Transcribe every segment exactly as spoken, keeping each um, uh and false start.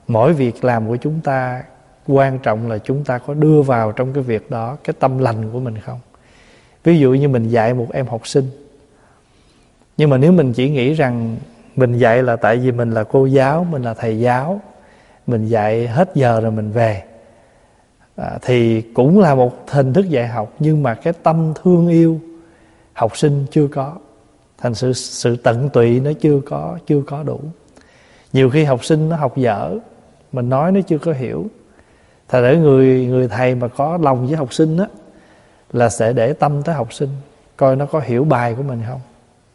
Mỗi việc làm của chúng ta, quan trọng là chúng ta có đưa vào trong cái việc đó cái tâm lành của mình không. Ví dụ như mình dạy một em học sinh, nhưng mà nếu mình chỉ nghĩ rằng mình dạy là tại vì mình là cô giáo, mình là thầy giáo, mình dạy hết giờ rồi mình về, à, thì cũng là một hình thức dạy học, nhưng mà cái tâm thương yêu học sinh chưa có, thành sự sự tận tụy nó chưa có chưa có đủ. Nhiều khi học sinh nó học dở, mình nói nó chưa có hiểu. Thật ra người người thầy mà có lòng với học sinh á, là sẽ để tâm tới học sinh, coi nó có hiểu bài của mình không.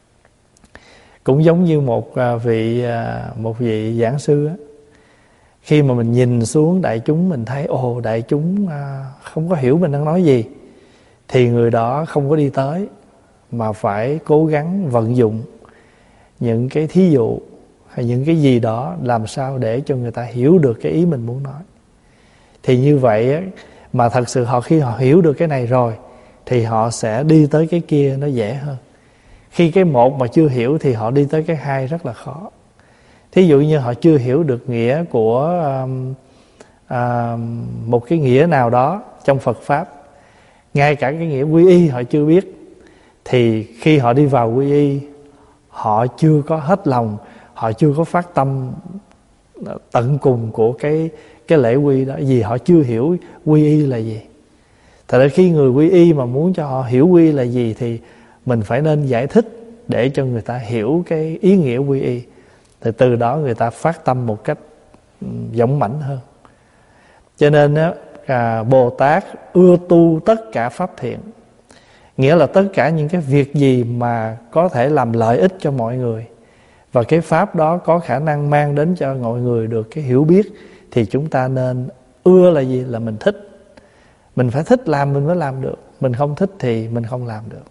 Cũng giống như một vị một vị giảng sư á, khi mà mình nhìn xuống đại chúng, mình thấy ồ đại chúng không có hiểu mình đang nói gì, thì người đó không có đi tới, mà phải cố gắng vận dụng những cái thí dụ hay những cái gì đó làm sao để cho người ta hiểu được cái ý mình muốn nói. Thì như vậy á, mà thật sự họ khi họ hiểu được cái này rồi thì họ sẽ đi tới cái kia nó dễ hơn. Khi cái một mà chưa hiểu thì họ đi tới cái hai rất là khó. Thí dụ như họ chưa hiểu được nghĩa của um, um, một cái nghĩa nào đó trong Phật Pháp, ngay cả cái nghĩa quy y họ chưa biết, thì khi họ đi vào quy y, họ chưa có hết lòng, họ chưa có phát tâm tận cùng của cái, cái lễ quy đó, vì họ chưa hiểu quy y là gì. Thật ra khi người quy y mà muốn cho họ hiểu quy là gì thì mình phải nên giải thích để cho người ta hiểu cái ý nghĩa quy y. Thì từ đó người ta phát tâm một cách dũng mãnh hơn. Cho nên á, à, Bồ Tát ưa tu tất cả pháp thiện, nghĩa là tất cả những cái việc gì mà có thể làm lợi ích cho mọi người, và cái pháp đó có khả năng mang đến cho mọi người được cái hiểu biết, thì chúng ta nên ưa là gì? Là mình thích. Mình phải thích làm mình mới làm được, mình không thích thì mình không làm được.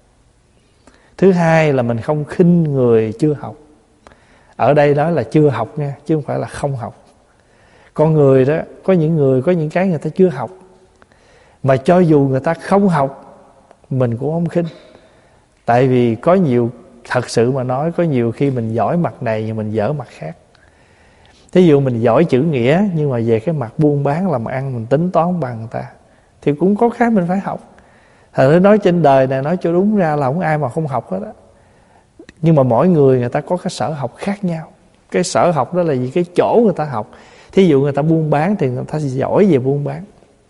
Thứ hai là mình không khinh người chưa học. Ở đây đó là chưa học nha, chứ không phải là không học. Con người đó, có những người, có những cái người ta chưa học, mà cho dù người ta không học mình cũng không khinh. Tại vì có nhiều, thật sự mà nói, có nhiều khi mình giỏi mặt này nhưng mình dở mặt khác. Thí dụ mình giỏi chữ nghĩa, nhưng mà về cái mặt buôn bán làm ăn mình tính toán bằng người ta, thì cũng có cái mình phải học. Thật ra nói trên đời này, nói cho đúng ra là không ai mà không học hết á. Nhưng mà mỗi người người ta có cái sở học khác nhau. Cái sở học đó là gì? Cái chỗ người ta học. Thí dụ người ta buôn bán thì người ta giỏi về buôn bán.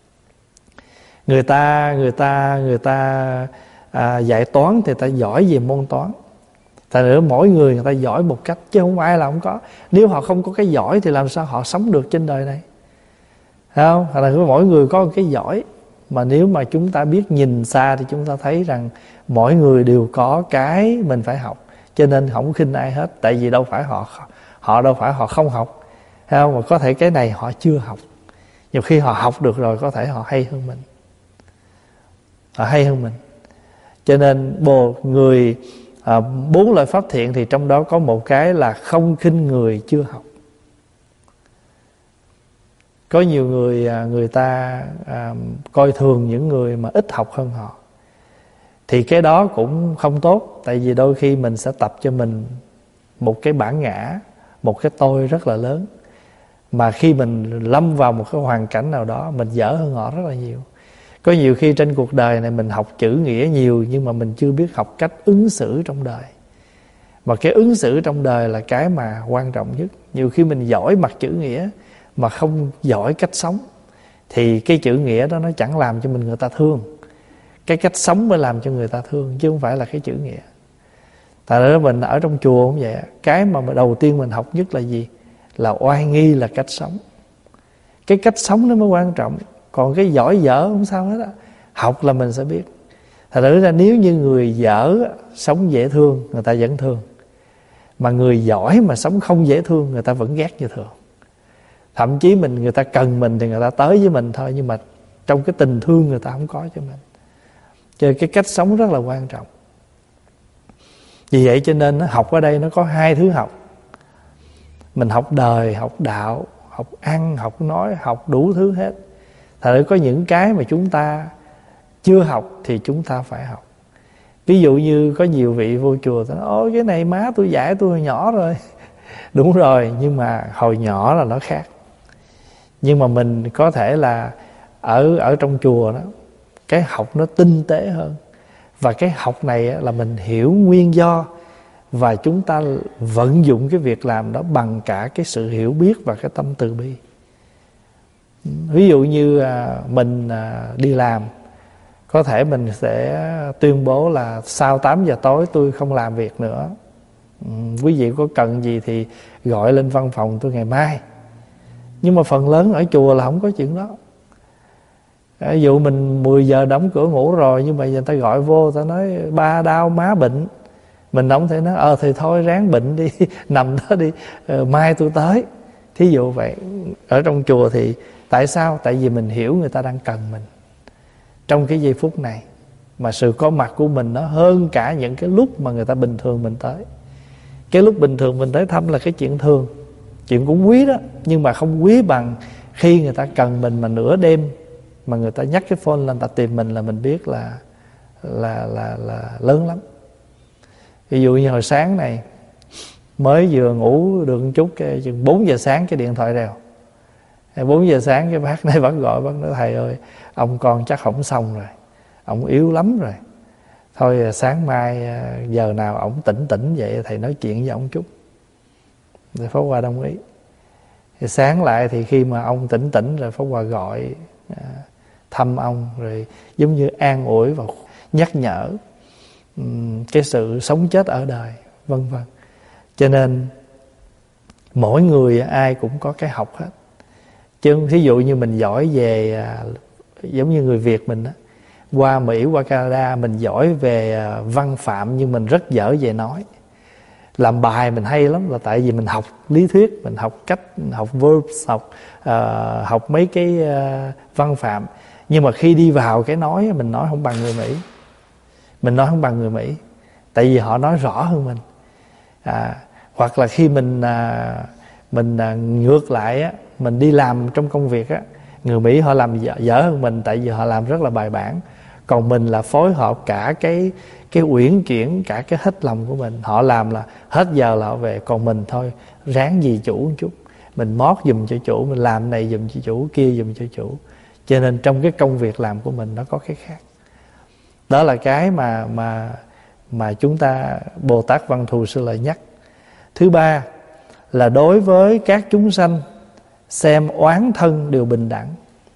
Người ta người ta người ta à, dạy toán thì người ta giỏi về môn toán. Thành ra mỗi người người ta giỏi một cách, chứ không ai là không có. Nếu họ không có cái giỏi thì làm sao họ sống được trên đời này? Thấy không? Thành ra mỗi người có một cái giỏi. Mà nếu mà chúng ta biết nhìn xa thì chúng ta thấy rằng mỗi người đều có cái mình phải học. Cho nên không khinh ai hết. Tại vì đâu phải họ Họ đâu phải họ không học. Thấy không? Mà có thể cái này họ chưa học. Nhiều khi họ học được rồi, có thể họ hay hơn mình. Họ hay hơn mình. Cho nên bồ người à, bốn loại pháp thiện thì trong đó có một cái là không khinh người chưa học. Có nhiều người người ta à, coi thường những người mà ít học hơn họ, thì cái đó cũng không tốt. Tại vì đôi khi mình sẽ tập cho mình một cái bản ngã, một cái tôi rất là lớn, mà khi mình lâm vào một cái hoàn cảnh nào đó mình dở hơn họ rất là nhiều. Có nhiều khi trên cuộc đời này mình học chữ nghĩa nhiều, nhưng mà mình chưa biết học cách ứng xử trong đời. Mà cái ứng xử trong đời là cái mà quan trọng nhất. Nhiều khi mình giỏi mặt chữ nghĩa mà không giỏi cách sống, thì cái chữ nghĩa đó nó chẳng làm cho mình người ta thương. Cái cách sống mới làm cho người ta thương, chứ không phải là cái chữ nghĩa. Tại đó mình ở trong chùa cũng vậy. Cái mà đầu tiên mình học nhất là gì? Là oai nghi, là cách sống. Cái cách sống nó mới quan trọng. Còn cái giỏi dở không sao hết á. Học là mình sẽ biết. Thật ra nếu như người dở sống dễ thương, người ta vẫn thương. Mà người giỏi mà sống không dễ thương, người ta vẫn ghét như thường. Thậm chí mình người ta cần mình thì người ta tới với mình thôi, nhưng mà trong cái tình thương người ta không có cho mình. Cho nên cái cách sống rất là quan trọng. Vì vậy cho nên học ở đây nó có hai thứ học. Mình học đời, học đạo, học ăn, học nói, học đủ thứ hết. Thật ra có những cái mà chúng ta chưa học thì chúng ta phải học. Ví dụ như có nhiều vị vô chùa ta nói, ôi cái này má tôi dạy tôi hồi nhỏ rồi. Đúng rồi, nhưng mà hồi nhỏ là nó khác. Nhưng mà mình có thể là ở ở trong chùa đó, cái học nó tinh tế hơn. Và cái học này là mình hiểu nguyên do, và chúng ta vận dụng cái việc làm đó bằng cả cái sự hiểu biết và cái tâm từ bi. Ví dụ như mình đi làm, có thể mình sẽ tuyên bố là sau tám giờ tối tôi không làm việc nữa. Quý vị có cần gì thì gọi lên văn phòng tôi ngày mai. Nhưng mà phần lớn ở chùa là không có chuyện đó. Ví dụ mình mười giờ đóng cửa ngủ rồi, nhưng mà người ta gọi vô, ta nói ba đau má bệnh, mình không thể nói ờ thì thôi ráng bệnh đi nằm đó đi, ờ, mai tôi tới. Thí dụ vậy. Ở trong chùa thì tại sao? Tại vì mình hiểu người ta đang cần mình trong cái giây phút này, mà sự có mặt của mình nó hơn cả những cái lúc mà người ta bình thường mình tới. Cái lúc bình thường mình tới thăm là cái chuyện thường, chuyện cũng quý đó, nhưng mà không quý bằng khi người ta cần mình mà nửa đêm mà người ta nhắc cái phone lên, ta tìm mình, là mình biết là là là là lớn lắm. Ví dụ như hồi sáng này mới vừa ngủ được một chút, cái chừng bốn giờ sáng cái điện thoại reo. Bốn giờ sáng cái bác này bác gọi, bác nói thầy ơi, ông con chắc không xong rồi, ông yếu lắm rồi. Thôi sáng mai giờ nào ổng tỉnh tỉnh vậy thầy nói chuyện với ổng chút. Thì Pháp Hòa đồng ý. Thì sáng lại thì khi mà ông tỉnh tỉnh rồi, Pháp Hòa gọi thăm ông, rồi giống như an ủi và nhắc nhở um, cái sự sống chết ở đời, vân vân. Cho nên mỗi người ai cũng có cái học hết. Chứ ví dụ như mình giỏi về à, giống như người Việt mình đó, qua Mỹ, qua Canada mình giỏi về à, văn phạm, nhưng mình rất dở về nói. Làm bài mình hay lắm là tại vì mình học lý thuyết, mình học cách, học verbs, học uh, học mấy cái uh, văn phạm. Nhưng mà khi đi vào cái nói, mình nói không bằng người Mỹ. Mình nói không bằng người Mỹ, tại vì họ nói rõ hơn mình. À, hoặc là khi mình à, mình à, ngược lại á, mình đi làm trong công việc á, người Mỹ họ làm dở, dở hơn mình, tại vì họ làm rất là bài bản. Còn mình là phối hợp cả cái cái uyển chuyển, cả cái hết lòng của mình. Họ làm là hết giờ là họ về, còn mình thôi ráng gì chủ một chút, mình mót giùm cho chủ, mình làm này giùm cho chủ, kia giùm cho chủ. Cho nên trong cái công việc làm của mình nó có cái khác. Đó là cái mà mà mà chúng ta, Bồ Tát Văn Thù Sư Lợi nhắc. Thứ ba là đối với các chúng sanh, xem oán thân đều bình đẳng.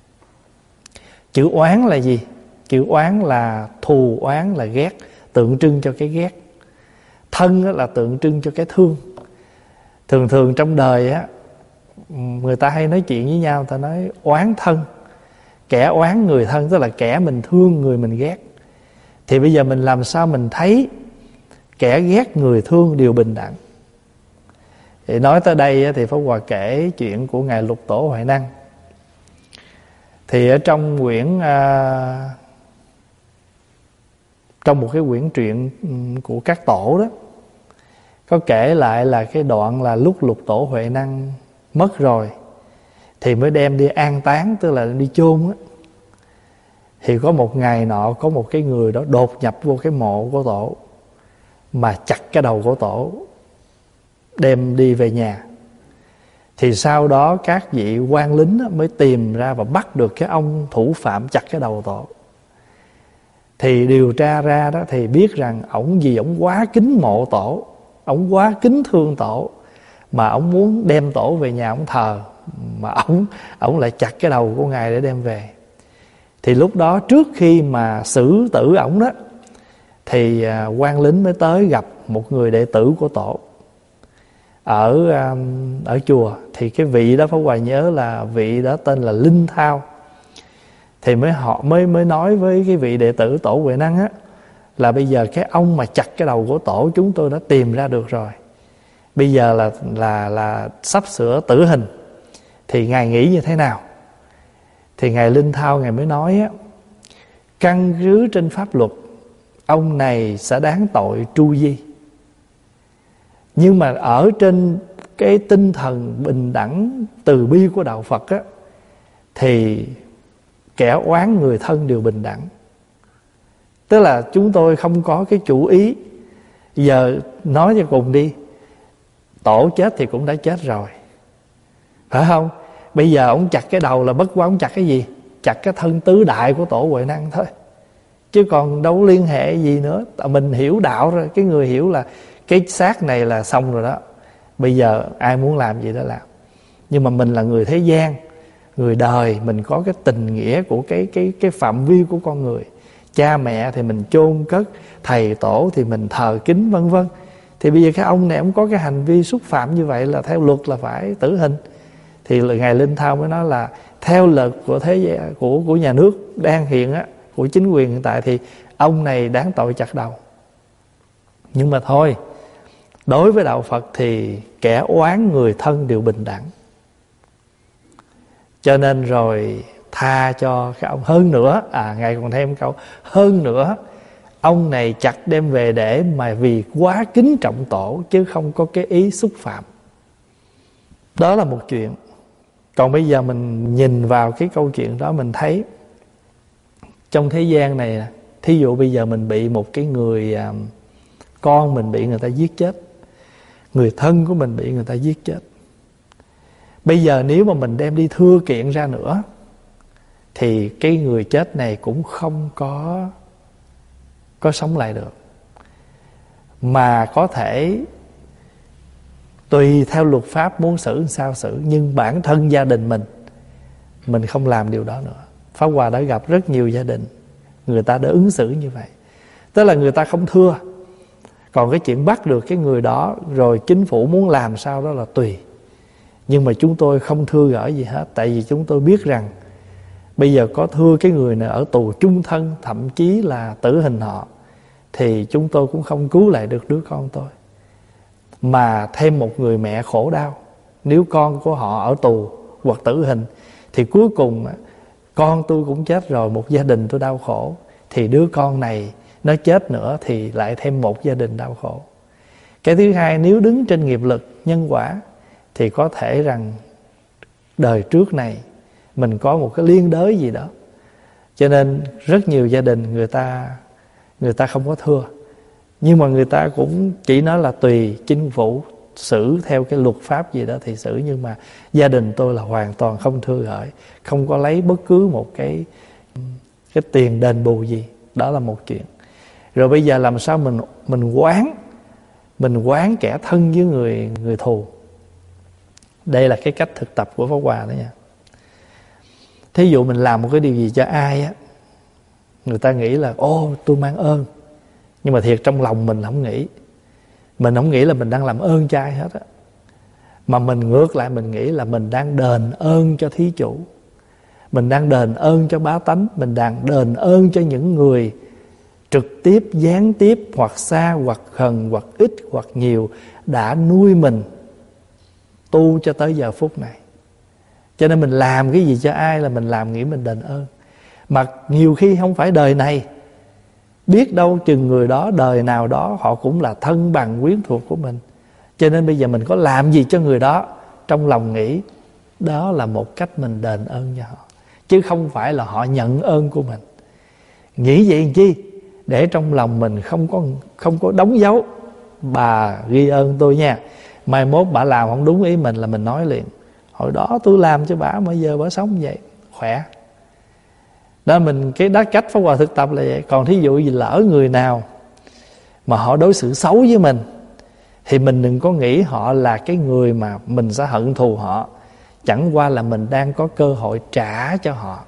Chữ oán là gì? Chữ oán là thù oán, là ghét, tượng trưng cho cái ghét. Thân là tượng trưng cho cái thương. Thường thường trong đời á, người ta hay nói chuyện với nhau, người ta nói oán thân. Kẻ oán người thân, tức là kẻ mình thương, người mình ghét. Thì bây giờ mình làm sao mình thấy kẻ ghét người thương đều bình đẳng? Thì nói tới đây thì Pháp Hòa kể chuyện của Ngài Lục Tổ Huệ Năng. Thì ở trong quyển à, trong một cái quyển truyện của các tổ đó, có kể lại là cái đoạn là lúc Lục Tổ Huệ Năng mất rồi thì mới đem đi an táng, tức là đi chôn á. Thì có một ngày nọ, có một cái người đó đột nhập vô cái mộ của tổ, mà chặt cái đầu của tổ, đem đi về nhà. Thì sau đó các vị quan lính mới tìm ra và bắt được cái ông thủ phạm chặt cái đầu tổ. Thì điều tra ra đó thì biết rằng ổng vì ổng quá kính mộ tổ, ổng quá kính thương tổ, mà ổng muốn đem tổ về nhà ổng thờ, mà ổng ổng lại chặt cái đầu của ngài để đem về. Thì lúc đó trước khi mà xử tử ổng đó, thì quan lính mới tới gặp một người đệ tử của tổ ở ở chùa. Thì cái vị đó Pháp Hòa nhớ là vị đó tên là Linh Thao. Thì mới họ mới mới nói với cái vị đệ tử tổ Huệ Năng á, là bây giờ cái ông mà chặt cái đầu của tổ chúng tôi đã tìm ra được rồi. Bây giờ là là là sắp sửa tử hình, thì ngài nghĩ như thế nào? Thì ngài Linh Thao ngài mới nói á, căn cứ trên pháp luật ông này sẽ đáng tội tru di. Nhưng mà ở trên cái tinh thần bình đẳng từ bi của đạo Phật á, thì kẻ oán người thân đều bình đẳng. Tức là chúng tôi không có cái chủ ý. Giờ nói cho cùng đi, tổ chết thì cũng đã chết rồi, phải không? Bây giờ ông chặt cái đầu là bất quá ông chặt cái gì? Chặt cái thân tứ đại của tổ Huệ Năng thôi, chứ còn đâu liên hệ gì nữa. Mình hiểu đạo rồi, cái người hiểu là cái xác này là xong rồi đó, bây giờ ai muốn làm gì đó làm. Nhưng mà mình là người thế gian, người đời, mình có cái tình nghĩa của cái cái cái phạm vi của con người. Cha mẹ thì mình chôn cất, thầy tổ thì mình thờ kính, vân vân. Thì bây giờ cái ông này ông có cái hành vi xúc phạm như vậy là theo luật là phải tử hình. Thì là ngài Linh Thao mới nói là theo luật của thế giới, của của nhà nước đang hiện á, của chính quyền hiện tại, thì ông này đáng tội chặt đầu. Nhưng mà thôi, đối với đạo Phật thì kẻ oán người thân đều bình đẳng, cho nên rồi tha cho cái ông. Hơn nữa, à ngài còn thêm câu hơn nữa, ông này chặt đem về để mà vì quá kính trọng tổ, chứ không có cái ý xúc phạm. Đó là một chuyện. Còn bây giờ mình nhìn vào cái câu chuyện đó, mình thấy trong thế gian này, thí dụ bây giờ mình bị một cái người à, con mình bị người ta giết chết, người thân của mình bị người ta giết chết. Bây giờ nếu mà mình đem đi thưa kiện ra nữa, thì cái người chết này cũng không có có sống lại được, mà có thể tùy theo luật pháp muốn xử sao xử. Nhưng bản thân gia đình mình, mình không làm điều đó nữa. Pháp Hòa đã gặp rất nhiều gia đình, người ta đã ứng xử như vậy. Tức là người ta không thưa. Còn cái chuyện bắt được cái người đó, rồi chính phủ muốn làm sao đó là tùy. Nhưng mà chúng tôi không thưa gửi gì hết. Tại vì chúng tôi biết rằng bây giờ có thưa cái người này ở tù chung thân, thậm chí là tử hình họ, thì chúng tôi cũng không cứu lại được đứa con tôi, mà thêm một người mẹ khổ đau. Nếu con của họ ở tù hoặc tử hình, thì cuối cùng con tôi cũng chết rồi, một gia đình tôi đau khổ. Thì đứa con này nó chết nữa thì lại thêm một gia đình đau khổ. Cái thứ hai, nếu đứng trên nghiệp lực nhân quả, thì có thể rằng đời trước này mình có một cái liên đới gì đó, cho nên rất nhiều gia đình người ta người ta không có thưa. Nhưng mà người ta cũng chỉ nói là tùy chính phủ xử theo cái luật pháp gì đó thì xử. Nhưng mà gia đình tôi là hoàn toàn không thưa gửi, không có lấy bất cứ một cái cái tiền đền bù gì. Đó là một chuyện. Rồi bây giờ làm sao mình mình quán mình quán kẻ thân với người người thù. Đây là cái cách thực tập của Pháp Hòa đó nha. Thí dụ mình làm một cái điều gì cho ai á, người ta nghĩ là ô tôi mang ơn, nhưng mà thiệt trong lòng mình không nghĩ. Mình không nghĩ là mình đang làm ơn cho ai hết á, mà mình ngược lại mình nghĩ là mình đang đền ơn cho thí chủ, mình đang đền ơn cho bá tánh, mình đang đền ơn cho những người trực tiếp, gián tiếp, hoặc xa, hoặc gần, hoặc ít, hoặc nhiều, đã nuôi mình tu cho tới giờ phút này. Cho nên mình làm cái gì cho ai là mình làm nghĩ mình đền ơn. Mà nhiều khi không phải đời này, biết đâu chừng người đó đời nào đó họ cũng là thân bằng quyến thuộc của mình. Cho nên bây giờ mình có làm gì cho người đó, trong lòng nghĩ đó là một cách mình đền ơn cho họ, chứ không phải là họ nhận ơn của mình. Nghĩ vậy làm chi? Để trong lòng mình không có không có đóng dấu. Bà ghi ơn tôi nha, mai mốt bà làm không đúng ý mình là mình nói liền, hồi đó tôi làm cho bà mà giờ bà sống vậy, khỏe. Đó, mình cái đó cách Pháp Hòa thực tập là vậy. Còn thí dụ gì lỡ người nào mà họ đối xử xấu với mình, thì mình đừng có nghĩ họ là cái người mà mình sẽ hận thù họ. Chẳng qua là mình đang có cơ hội trả cho họ.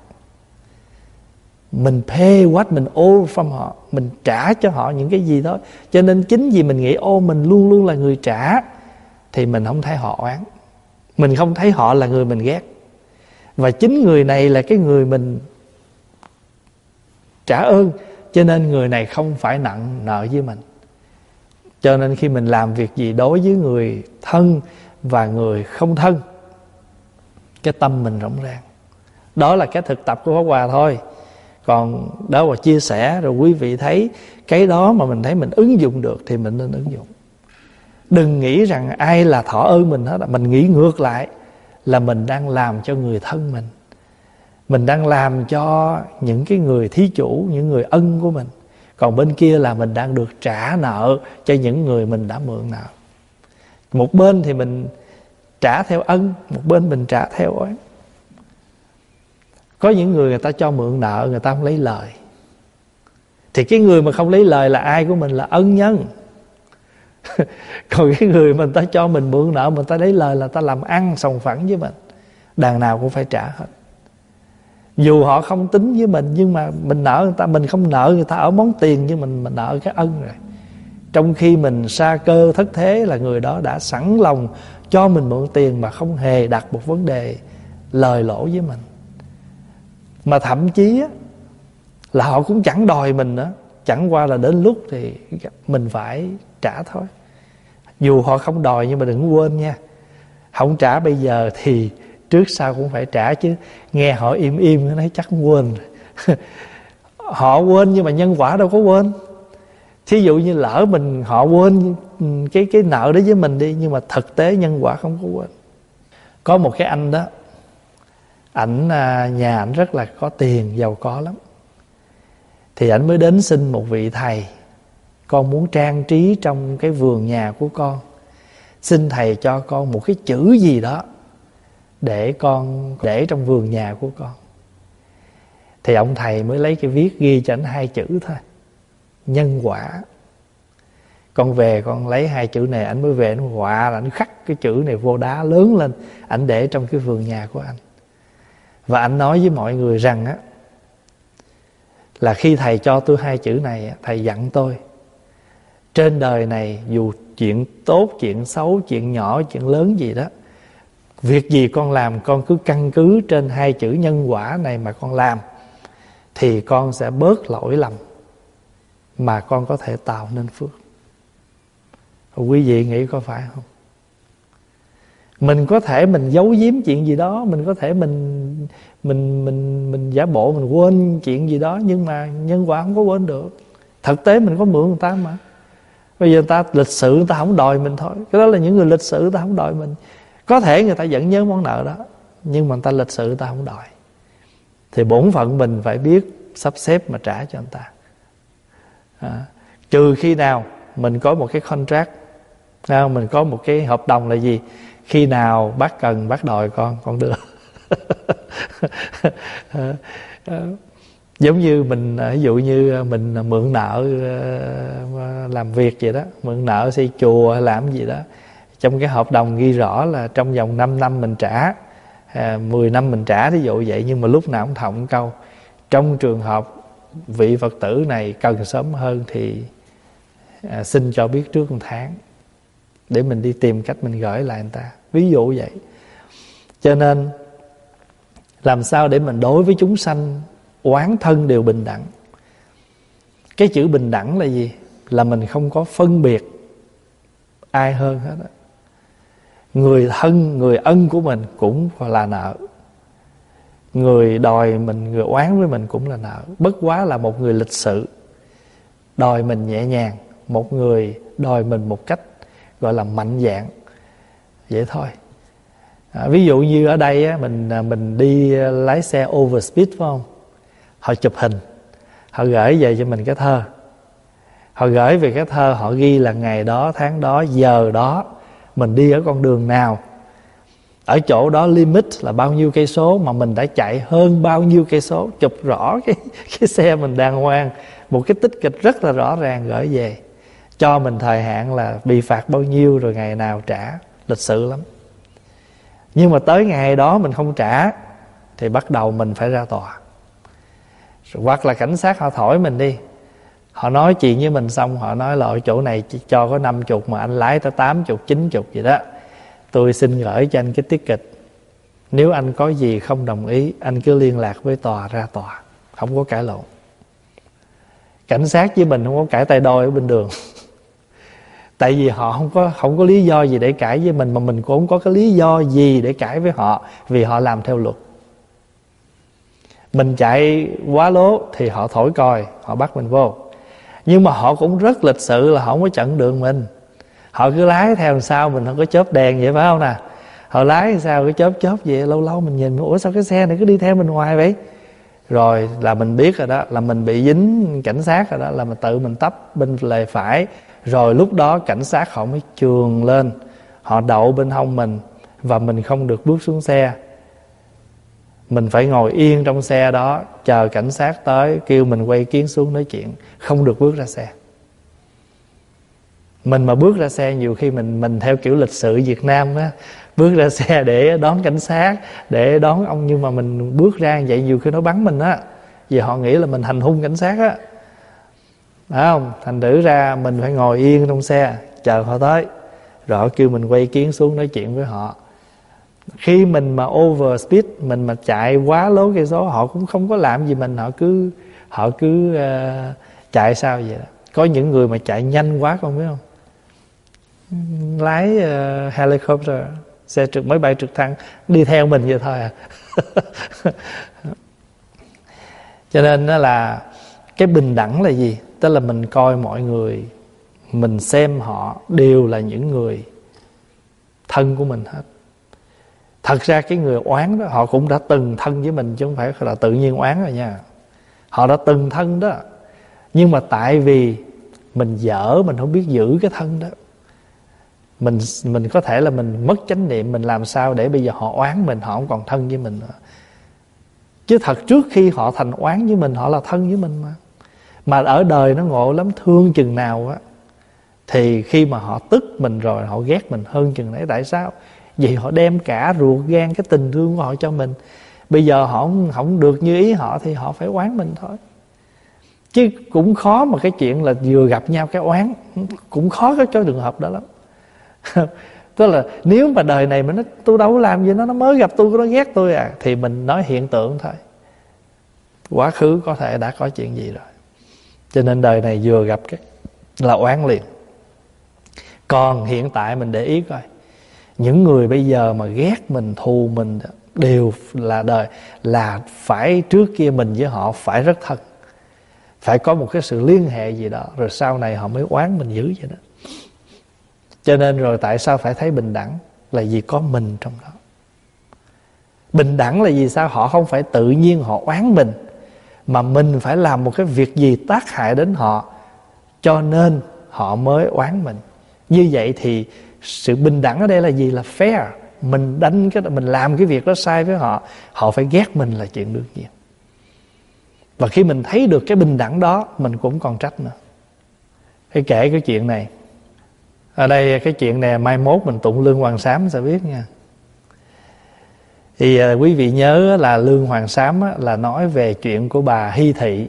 Mình pay what mình owe from họ, mình trả cho họ những cái gì đó. Cho nên chính vì mình nghĩ ô mình luôn luôn là người trả, thì mình không thấy họ oán, mình không thấy họ là người mình ghét. Và chính người này là cái người mình trả ơn, cho nên người này không phải nặng nợ với mình. Cho nên khi mình làm việc gì đối với người thân và người không thân, cái tâm mình rộng ràng. Đó là cái thực tập của Pháp Hòa thôi. Còn đó là chia sẻ, rồi quý vị thấy cái đó mà mình thấy mình ứng dụng được thì mình nên ứng dụng. Đừng nghĩ rằng ai là thọ ơn mình hết. Mình nghĩ ngược lại là mình đang làm cho người thân mình, mình đang làm cho những cái người thí chủ, những người ân của mình. Còn bên kia là mình đang được trả nợ cho những người mình đã mượn nợ. Một bên thì mình trả theo ân, một bên mình trả theo oán. Có những người người ta cho mượn nợ, người ta không lấy lời. Thì cái người mà không lấy lời là ai của mình? Là ân nhân. Còn cái người mà người ta cho mình mượn nợ, mình ta lấy lời là ta làm ăn sòng phẳng với mình, đằng nào cũng phải trả hết. Dù họ không tính với mình, nhưng mà mình nợ người ta. Mình không nợ người ta ở món tiền, nhưng mình, mình nợ cái ân rồi. Trong khi mình sa cơ thất thế là người đó đã sẵn lòng cho mình mượn tiền mà không hề đặt một vấn đề lời lỗ với mình. Mà thậm chí á, là họ cũng chẳng đòi mình nữa. Chẳng qua là đến lúc thì mình phải trả thôi. Dù họ không đòi, nhưng mà đừng quên nha, không trả bây giờ thì trước sau cũng phải trả chứ. Nghe họ im im nó nói chắc quên. Họ quên nhưng mà nhân quả đâu có quên. Thí dụ như lỡ mình họ quên cái cái nợ đó với mình đi, nhưng mà thực tế nhân quả không có quên. Có một cái anh đó, ảnh nhà ảnh rất là có tiền, giàu có lắm. Thì ảnh mới đến xin một vị thầy: con muốn trang trí trong cái vườn nhà của con, xin thầy cho con một cái chữ gì đó để con để trong vườn nhà của con. Thì ông thầy mới lấy cái viết ghi cho ảnh hai chữ thôi: nhân quả. Con về con lấy hai chữ này. Ảnh mới về ảnh họa là ảnh khắc cái chữ này vô đá lớn lên, ảnh để trong cái vườn nhà của anh. Và anh nói với mọi người rằng á, là khi thầy cho tôi hai chữ này, thầy dặn tôi trên đời này dù chuyện tốt, chuyện xấu, chuyện nhỏ, chuyện lớn gì đó, việc gì con làm con cứ căn cứ trên hai chữ nhân quả này mà con làm, thì con sẽ bớt lỗi lầm mà con có thể tạo nên phước. Quý vị nghĩ có phải không? Mình có thể mình giấu giếm chuyện gì đó, mình có thể mình mình mình mình giả bộ mình quên chuyện gì đó, nhưng mà nhân quả không có quên được. Thực tế mình có mượn người ta mà. Bây giờ người ta lịch sự người ta không đòi mình thôi. Cái đó là những người lịch sự người ta không đòi mình. Có thể người ta vẫn nhớ món nợ đó, nhưng mà người ta lịch sự người ta không đòi. Thì bổn phận mình phải biết sắp xếp mà trả cho người ta. À, trừ khi nào mình có một cái contract, không? Mình có một cái hợp đồng là gì? Khi nào bác cần bác đòi con, con đưa. Giống như mình, ví dụ như mình mượn nợ làm việc vậy đó, mượn nợ xây chùa hay làm gì đó, trong cái hợp đồng ghi rõ là trong vòng năm năm mình trả, mười năm mình trả, thí dụ vậy. Nhưng mà lúc nào cũng thọng câu: trong trường hợp vị Phật tử này cần sớm hơn thì à, xin cho biết trước một tháng, để mình đi tìm cách mình gửi lại người ta. Ví dụ vậy. Cho nên làm sao để mình đối với chúng sanh oán thân đều bình đẳng. Cái chữ bình đẳng là gì? Là mình không có phân biệt ai hơn hết. Người thân, người ân của mình cũng là nợ, người đòi mình, người oán với mình cũng là nợ. Bất quá là một người lịch sự đòi mình nhẹ nhàng, một người đòi mình một cách gọi là mạnh dạn, vậy thôi. À, ví dụ như ở đây á, mình mình đi lái xe overspeed phải không? Họ chụp hình, họ gửi về cho mình cái thơ. Họ gửi về cái thơ, họ ghi là ngày đó, tháng đó, giờ đó mình đi ở con đường nào, ở chỗ đó limit là bao nhiêu cây số, mà mình đã chạy hơn bao nhiêu cây số. Chụp rõ cái, cái xe mình đàng hoàng, một cái tích kịch rất là rõ ràng gửi về, cho mình thời hạn là bị phạt bao nhiêu, rồi ngày nào trả, lịch sự lắm. Nhưng mà tới ngày đó mình không trả thì bắt đầu mình phải ra tòa. Hoặc là cảnh sát họ thổi mình đi, họ nói chuyện với mình xong, họ nói là ở chỗ này chỉ cho có năm chục mà anh lái tới tám chục, chín chục gì đó, tôi xin gửi cho anh cái ticket. Nếu anh có gì không đồng ý, anh cứ liên lạc với tòa, ra tòa, không có cãi lộn. Cảnh sát với mình không có cãi tay đôi ở bên đường. Tại vì họ không có không có lý do gì để cãi với mình, mà mình cũng không có cái lý do gì để cãi với họ, vì họ làm theo luật. Mình chạy quá lố thì họ thổi còi, họ bắt mình vô. Nhưng mà họ cũng rất lịch sự là họ không có chặn đường mình. Họ cứ lái theo sau mình, không có chớp đèn vậy phải không nè. Họ lái sao cứ chớp chớp vậy, lâu lâu mình nhìn, ủa sao cái xe này cứ đi theo mình hoài vậy? Rồi là mình biết rồi đó, là mình bị dính cảnh sát rồi đó, là mình tự mình tấp bên lề phải. Rồi lúc đó cảnh sát họ mới chườn lên, họ đậu bên hông mình, và mình không được bước xuống xe. Mình phải ngồi yên trong xe đó, chờ cảnh sát tới kêu mình quay kiếng xuống nói chuyện, không được bước ra xe. Mình mà bước ra xe, nhiều khi mình mình theo kiểu lịch sự Việt Nam á, bước ra xe để đón cảnh sát, để đón ông, nhưng mà mình bước ra vậy nhiều khi nó bắn mình á, vì họ nghĩ là mình hành hung cảnh sát á, phải không? Thành thử ra mình phải ngồi yên trong xe chờ họ tới, rồi họ kêu mình quay kiếng xuống nói chuyện với họ. Khi mình mà over speed, mình mà chạy quá lố cây số, họ cũng không có làm gì mình, họ cứ họ cứ uh, chạy sao vậy đó. Có những người mà chạy nhanh quá, con biết không? Lái uh, helicopter, xe trực máy bay trực thăng đi theo mình vậy thôi à. Cho nên đó là cái bình đẳng là gì? Tức là mình coi mọi người, mình xem họ đều là những người thân của mình hết. Thật ra cái người oán đó, họ cũng đã từng thân với mình, chứ không phải là tự nhiên oán rồi nha. Họ đã từng thân đó, nhưng mà tại vì mình dở, mình không biết giữ cái thân đó, Mình mình có thể là mình mất chánh niệm, mình làm sao để bây giờ họ oán mình, họ không còn thân với mình nữa. Chứ thật trước khi họ thành oán với mình, họ là thân với mình mà. Mà ở đời nó ngộ lắm, thương chừng nào á, thì khi mà họ tức mình rồi, họ ghét mình hơn chừng đấy. Tại sao? Vì họ đem cả ruột gan, cái tình thương của họ cho mình. Bây giờ họ không, không được như ý họ thì họ phải oán mình thôi. Chứ cũng khó mà cái chuyện là vừa gặp nhau cái oán, cũng khó có cho trường hợp đó lắm. Tức là nếu mà đời này mà nó tôi đâu có làm gì nó, nó mới gặp tôi, nó ghét tôi à, thì mình nói hiện tượng thôi. Quá khứ có thể đã có chuyện gì rồi. Cho nên đời này vừa gặp cái là oán liền. Còn hiện tại mình để ý coi, những người bây giờ mà ghét mình, thù mình đều là đời là phải trước kia mình với họ phải rất thân, phải có một cái sự liên hệ gì đó, rồi sau này họ mới oán mình dữ vậy đó. Cho nên rồi tại sao phải thấy bình đẳng? Là vì có mình trong đó. Bình đẳng là vì sao? Họ không phải tự nhiên họ oán mình, mà mình phải làm một cái việc gì tác hại đến họ, cho nên họ mới oán mình. Như vậy thì sự bình đẳng ở đây là gì? Là fair. Mình đánh cái mình làm cái việc đó sai với họ, họ phải ghét mình là chuyện đương nhiên. Và khi mình thấy được cái bình đẳng đó, mình cũng còn trách nữa. Hãy kể cái chuyện này. Ở đây cái chuyện này mai mốt mình tụng Lương Hoàng Sám sẽ biết nha. Thì uh, quý vị nhớ là Lương Hoàng Sám á, là nói về chuyện của bà Hy Thị.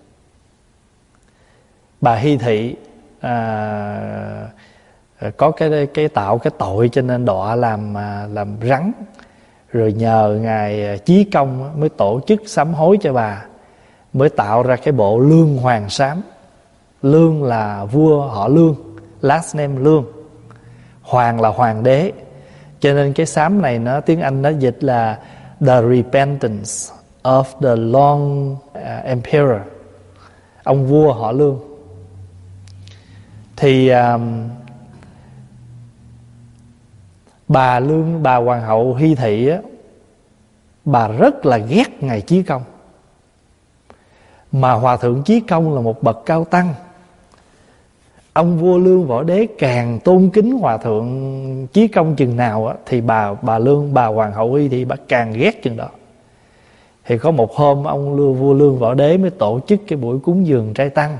Bà Hy Thị à, có cái cái tạo cái tội cho nên đọa làm à, làm rắn. Rồi nhờ ngài Chí Công mới tổ chức sám hối cho bà, mới tạo ra cái bộ Lương Hoàng Sám. Lương là vua họ Lương, last name Lương. Hoàng là hoàng đế. Cho nên cái sám này nó tiếng Anh nó dịch là The Repentance of the Long uh, Emperor, ông vua họ Lương. Thì um, bà Lương, bà hoàng hậu Hy Thị á, bà rất là ghét ngài Chí Công. Mà hòa thượng Chí Công là một bậc cao tăng. Ông vua Lương Võ Đế càng tôn kính hòa thượng Chí Công chừng nào á, thì bà bà Lương, bà hoàng hậu Hy Thị bà càng ghét chừng đó. Thì có một hôm ông Lương, vua Lương Võ Đế mới tổ chức cái buổi cúng dường trai tăng.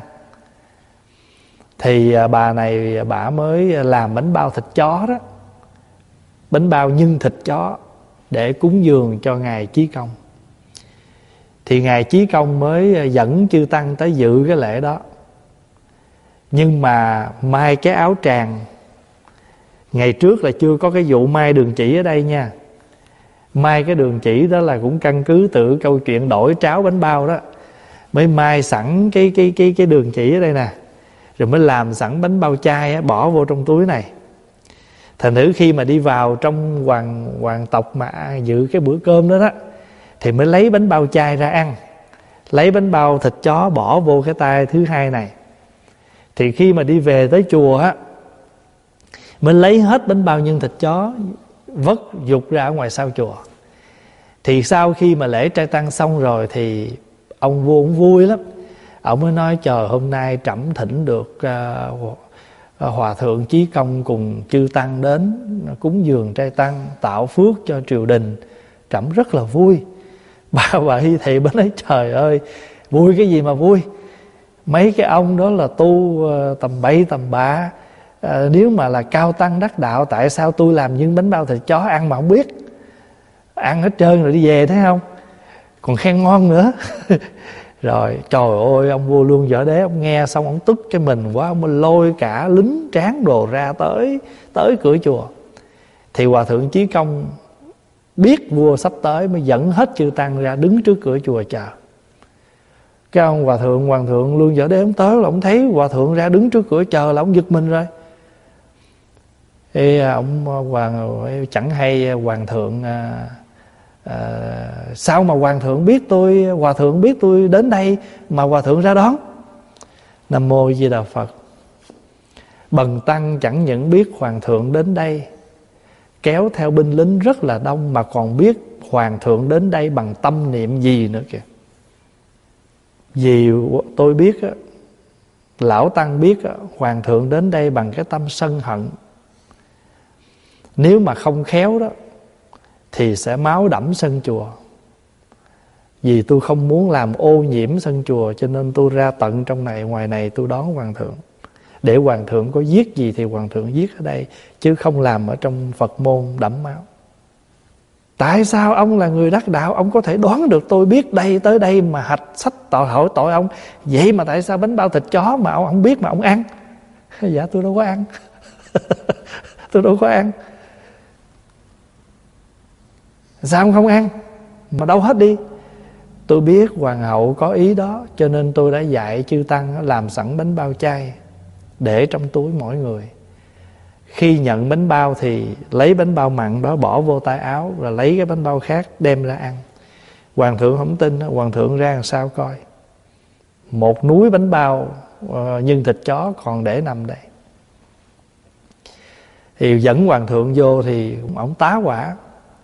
Thì bà này bà mới làm bánh bao thịt chó đó, bánh bao nhân thịt chó để cúng dường cho ngài Chí Công. Thì ngài Chí Công mới dẫn chư tăng tới dự cái lễ đó. Nhưng mà may cái áo tràng, ngày trước là chưa có cái vụ may đường chỉ ở đây nha. May cái đường chỉ đó là cũng căn cứ từ câu chuyện đổi tráo bánh bao đó, mới may sẵn cái cái cái cái đường chỉ ở đây nè, rồi mới làm sẵn bánh bao chay á, bỏ vô trong túi này. Thành thử khi mà đi vào trong hoàng hoàng tộc mà dự cái bữa cơm đó đó, thì mới lấy bánh bao chay ra ăn, lấy bánh bao thịt chó bỏ vô cái tay thứ hai này. Thì khi mà đi về tới chùa á, mới lấy hết bánh bao nhân thịt chó vất dục ra ở ngoài sau chùa. Thì sau khi mà lễ trai tăng xong rồi thì ông vua cũng vui lắm. Ông mới nói trời, hôm nay trẫm thỉnh được uh, hòa thượng Chí Công cùng chư tăng đến cúng dường trai tăng, tạo phước cho triều đình, trẫm rất là vui. Bà bà Hy Thị bà nói trời ơi, vui cái gì mà vui, mấy cái ông đó là tu tầm bậy tầm bạ, à, nếu mà là cao tăng đắc đạo, tại sao tôi làm những bánh bao thịt chó ăn mà không biết, ăn hết trơn rồi đi về thấy không, còn khen ngon nữa. Rồi trời ơi, ông vua Lương Võ Đế ông nghe xong ông tức cái mình quá, ông lôi cả lính tráng đồ ra tới tới cửa chùa. Thì Hòa thượng Chí Công biết vua sắp tới mới dẫn hết chư tăng ra đứng trước cửa chùa chờ. Cái ông hòa thượng hoàng thượng Lương Võ Đế ông tới là ông thấy hòa thượng ra đứng trước cửa chờ là ông giật mình rồi. Thì ông hoàng chẳng hay hoàng thượng à, à, sao mà hoàng thượng biết tôi, hòa thượng biết tôi đến đây mà hòa thượng ra đón. Nam mô Di Đà Phật. Bần tăng chẳng những biết hoàng thượng đến đây kéo theo binh lính rất là đông, mà còn biết hoàng thượng đến đây bằng tâm niệm gì nữa kìa. Vì tôi biết á, lão tăng biết á, hoàng thượng đến đây bằng cái tâm sân hận. Nếu mà không khéo đó thì sẽ máu đẫm sân chùa. Vì tôi không muốn làm ô nhiễm sân chùa, cho nên tôi ra tận trong này, ngoài này tôi đón hoàng thượng. Để hoàng thượng có giết gì thì hoàng thượng giết ở đây, chứ không làm ở trong Phật môn đẫm máu. Tại sao ông là người đắc đạo, ông có thể đoán được tôi biết đây tới đây mà hạch sách tội hỏi tội ông? Vậy mà tại sao bánh bao thịt chó mà ông không biết mà ông ăn? Dạ tôi đâu có ăn. Tôi đâu có ăn. Sao ông không ăn? Mà đâu hết đi. Tôi biết hoàng hậu có ý đó, cho nên tôi đã dạy chư tăng làm sẵn bánh bao chay để trong túi mỗi người. Khi nhận bánh bao thì lấy bánh bao mặn đó bỏ vô tay áo, rồi lấy cái bánh bao khác đem ra ăn. Hoàng thượng không tin, hoàng thượng ra làm sao coi. Một núi bánh bao uh, nhân thịt chó còn để nằm đây. Thì dẫn hoàng thượng vô thì ông tá hỏa.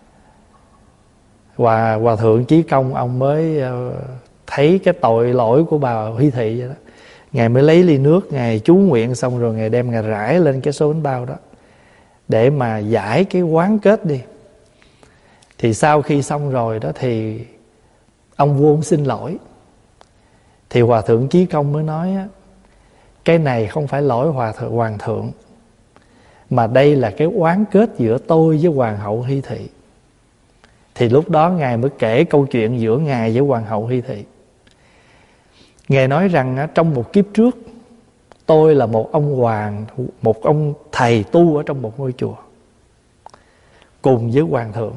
Hòa, hòa thượng Chí Công ông mới uh, thấy cái tội lỗi của bà Hy Thị vậy đó. Ngài mới lấy ly nước, Ngài chú nguyện xong rồi Ngài đem Ngài rải lên cái số bánh bao đó để mà giải cái oán kết đi. Thì sau khi xong rồi đó thì ông vua ông xin lỗi. Thì Hòa thượng Chí Công mới nói á, cái này không phải lỗi hòa thượng, hoàng thượng, mà đây là cái oán kết giữa tôi với hoàng hậu Hy Thị. Thì lúc đó Ngài mới kể câu chuyện giữa Ngài với hoàng hậu Hy Thị. Ngài nói rằng trong một kiếp trước, tôi là một ông hoàng, một ông thầy tu ở trong một ngôi chùa cùng với hoàng thượng.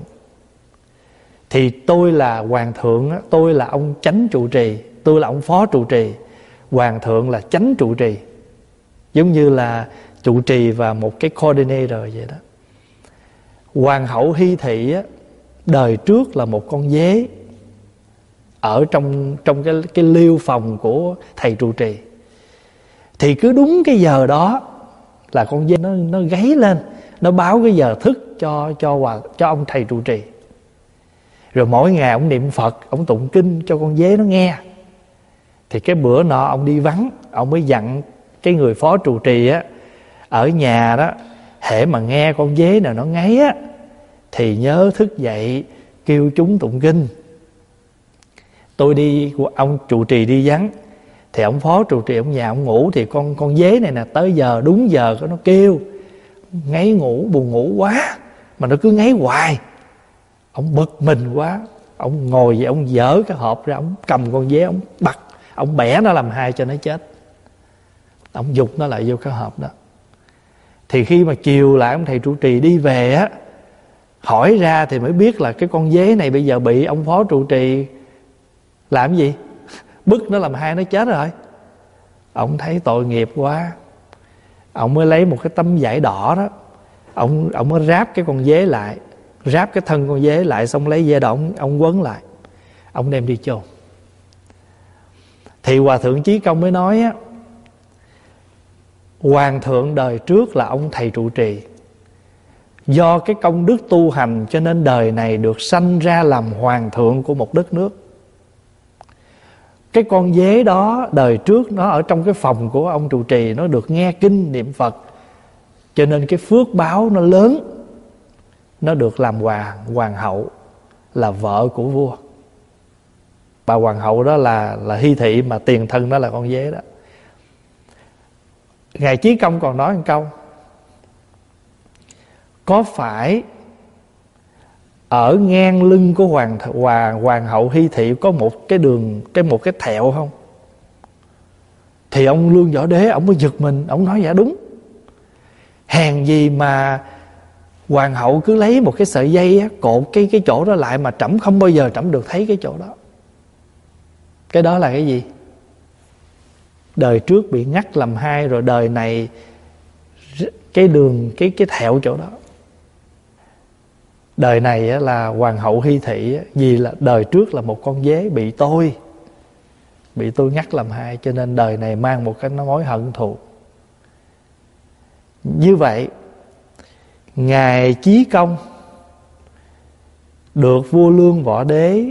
Thì tôi là hoàng thượng, tôi là ông chánh trụ trì, tôi là ông phó trụ trì, hoàng thượng là chánh trụ trì, giống như là trụ trì và một cái coordinator vậy đó. Hoàng hậu Hy Thị á, đời trước là một con dế ở trong trong cái cái liêu phòng của thầy trụ trì. Thì cứ đúng cái giờ đó là con dế nó nó gáy lên, nó báo cái giờ thức cho cho hòa, cho ông thầy trụ trì. Rồi mỗi ngày ông niệm Phật, ông tụng kinh cho con dế nó nghe. Thì cái bữa nọ ông đi vắng, ông mới dặn cái người phó trụ trì á, ở nhà đó, hễ mà nghe con dế nào nó ngáy á thì nhớ thức dậy kêu chúng tụng kinh. Tôi đi, ông trụ trì đi vắng thì ông phó trụ trì ông nhà ông ngủ, thì con con dế này nè tới giờ đúng giờ nó kêu, ngáy ngủ, buồn ngủ quá mà nó cứ ngáy hoài. Ông bực mình quá, ông ngồi dậy, ông dỡ cái hộp ra, ông cầm con dế, ông bật, ông bẻ nó làm hai cho nó chết. Ông giục nó lại vô cái hộp đó. Thì khi mà chiều lại ông thầy trụ trì đi về á, hỏi ra thì mới biết là cái con dế này bây giờ bị ông phó trụ trì làm gì? Bức nó làm hai nó chết rồi. Ông thấy tội nghiệp quá, ông mới lấy một cái tấm vải đỏ đó, ông ông mới ráp cái con dế lại, ráp cái thân con dế lại, xong lấy dây đỏ ông, ông quấn lại, ông đem đi chôn. Thì hòa thượng Chí Công mới nói á, hoàng thượng đời trước là ông thầy trụ trì, do cái công đức tu hành cho nên đời này được sanh ra làm hoàng thượng của một đất nước. Cái con dế đó đời trước nó ở trong cái phòng của ông trụ trì, nó được nghe kinh niệm Phật, cho nên cái phước báo nó lớn, nó được làm hoàng hoàng hậu, là vợ của vua. Bà hoàng hậu đó là là Hy Thị, mà tiền thân đó là con dế đó. Ngài Chí Công còn nói một câu: có phải ở ngang lưng của hoàng hoàng hoàng hậu Hy Thị có một cái đường, cái một cái thẹo không? Thì ông Lương Võ Đế ông mới giật mình, ông nói dạ đúng. Hèn gì mà hoàng hậu cứ lấy một cái sợi dây á, cột cái cái chỗ đó lại, mà trẫm không bao giờ trẫm được thấy cái chỗ đó. Cái đó là cái gì? Đời trước bị ngắt làm hai, rồi đời này cái đường, cái cái thẹo chỗ đó. Đời này á, là hoàng hậu Hy Thị á, vì là đời trước là một con dế bị tôi bị tôi ngắt làm hai, cho nên đời này mang một cái mối hận thù. Như vậy ngài Chí Công được vua Lương Võ Đế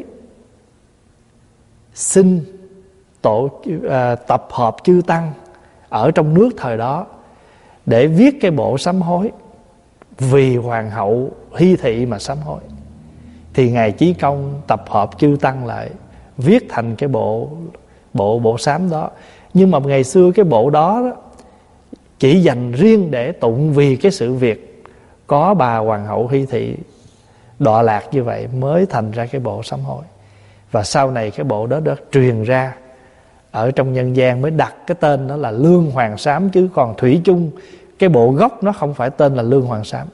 xin tổ à, tập hợp chư tăng ở trong nước thời đó để viết cái bộ sám hối, vì hoàng hậu Hy Thị mà sám hối. Thì ngài Chí Công tập hợp chư tăng lại viết thành cái bộ bộ bộ sám đó. Nhưng mà ngày xưa cái bộ đó, đó chỉ dành riêng để tụng vì cái sự việc có bà hoàng hậu Hy Thị đọa lạc như vậy mới thành ra cái bộ sám hối. Và sau này cái bộ đó được truyền ra ở trong nhân gian, mới đặt cái tên đó là Lương Hoàng Sám. Chứ còn thủy chung cái bộ gốc nó không phải tên là Lương Hoàng Sám.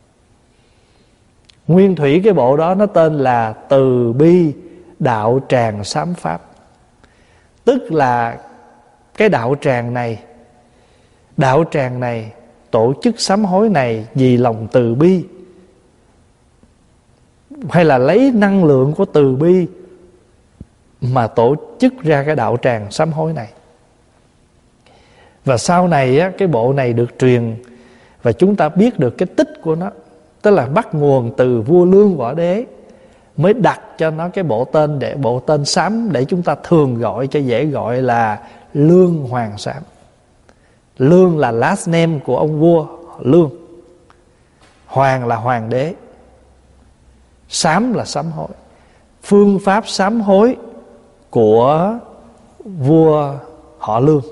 Nguyên thủy cái bộ đó nó tên là Từ Bi Đạo Tràng Sám Pháp. Tức là cái đạo tràng này, đạo tràng này, tổ chức sám hối này vì lòng từ bi, hay là lấy năng lượng của từ bi mà tổ chức ra cái đạo tràng sám hối này. Và sau này á, cái bộ này được truyền, và chúng ta biết được cái tích của nó, tức là bắt nguồn từ vua Lương Võ Đế mới đặt cho nó cái bộ tên, để bộ tên sám, để chúng ta thường gọi cho dễ gọi là Lương Hoàng Sám. Lương là last name của ông vua Lương, Hoàng là hoàng đế, sám là sám hối. Phương pháp sám hối của vua họ Lương,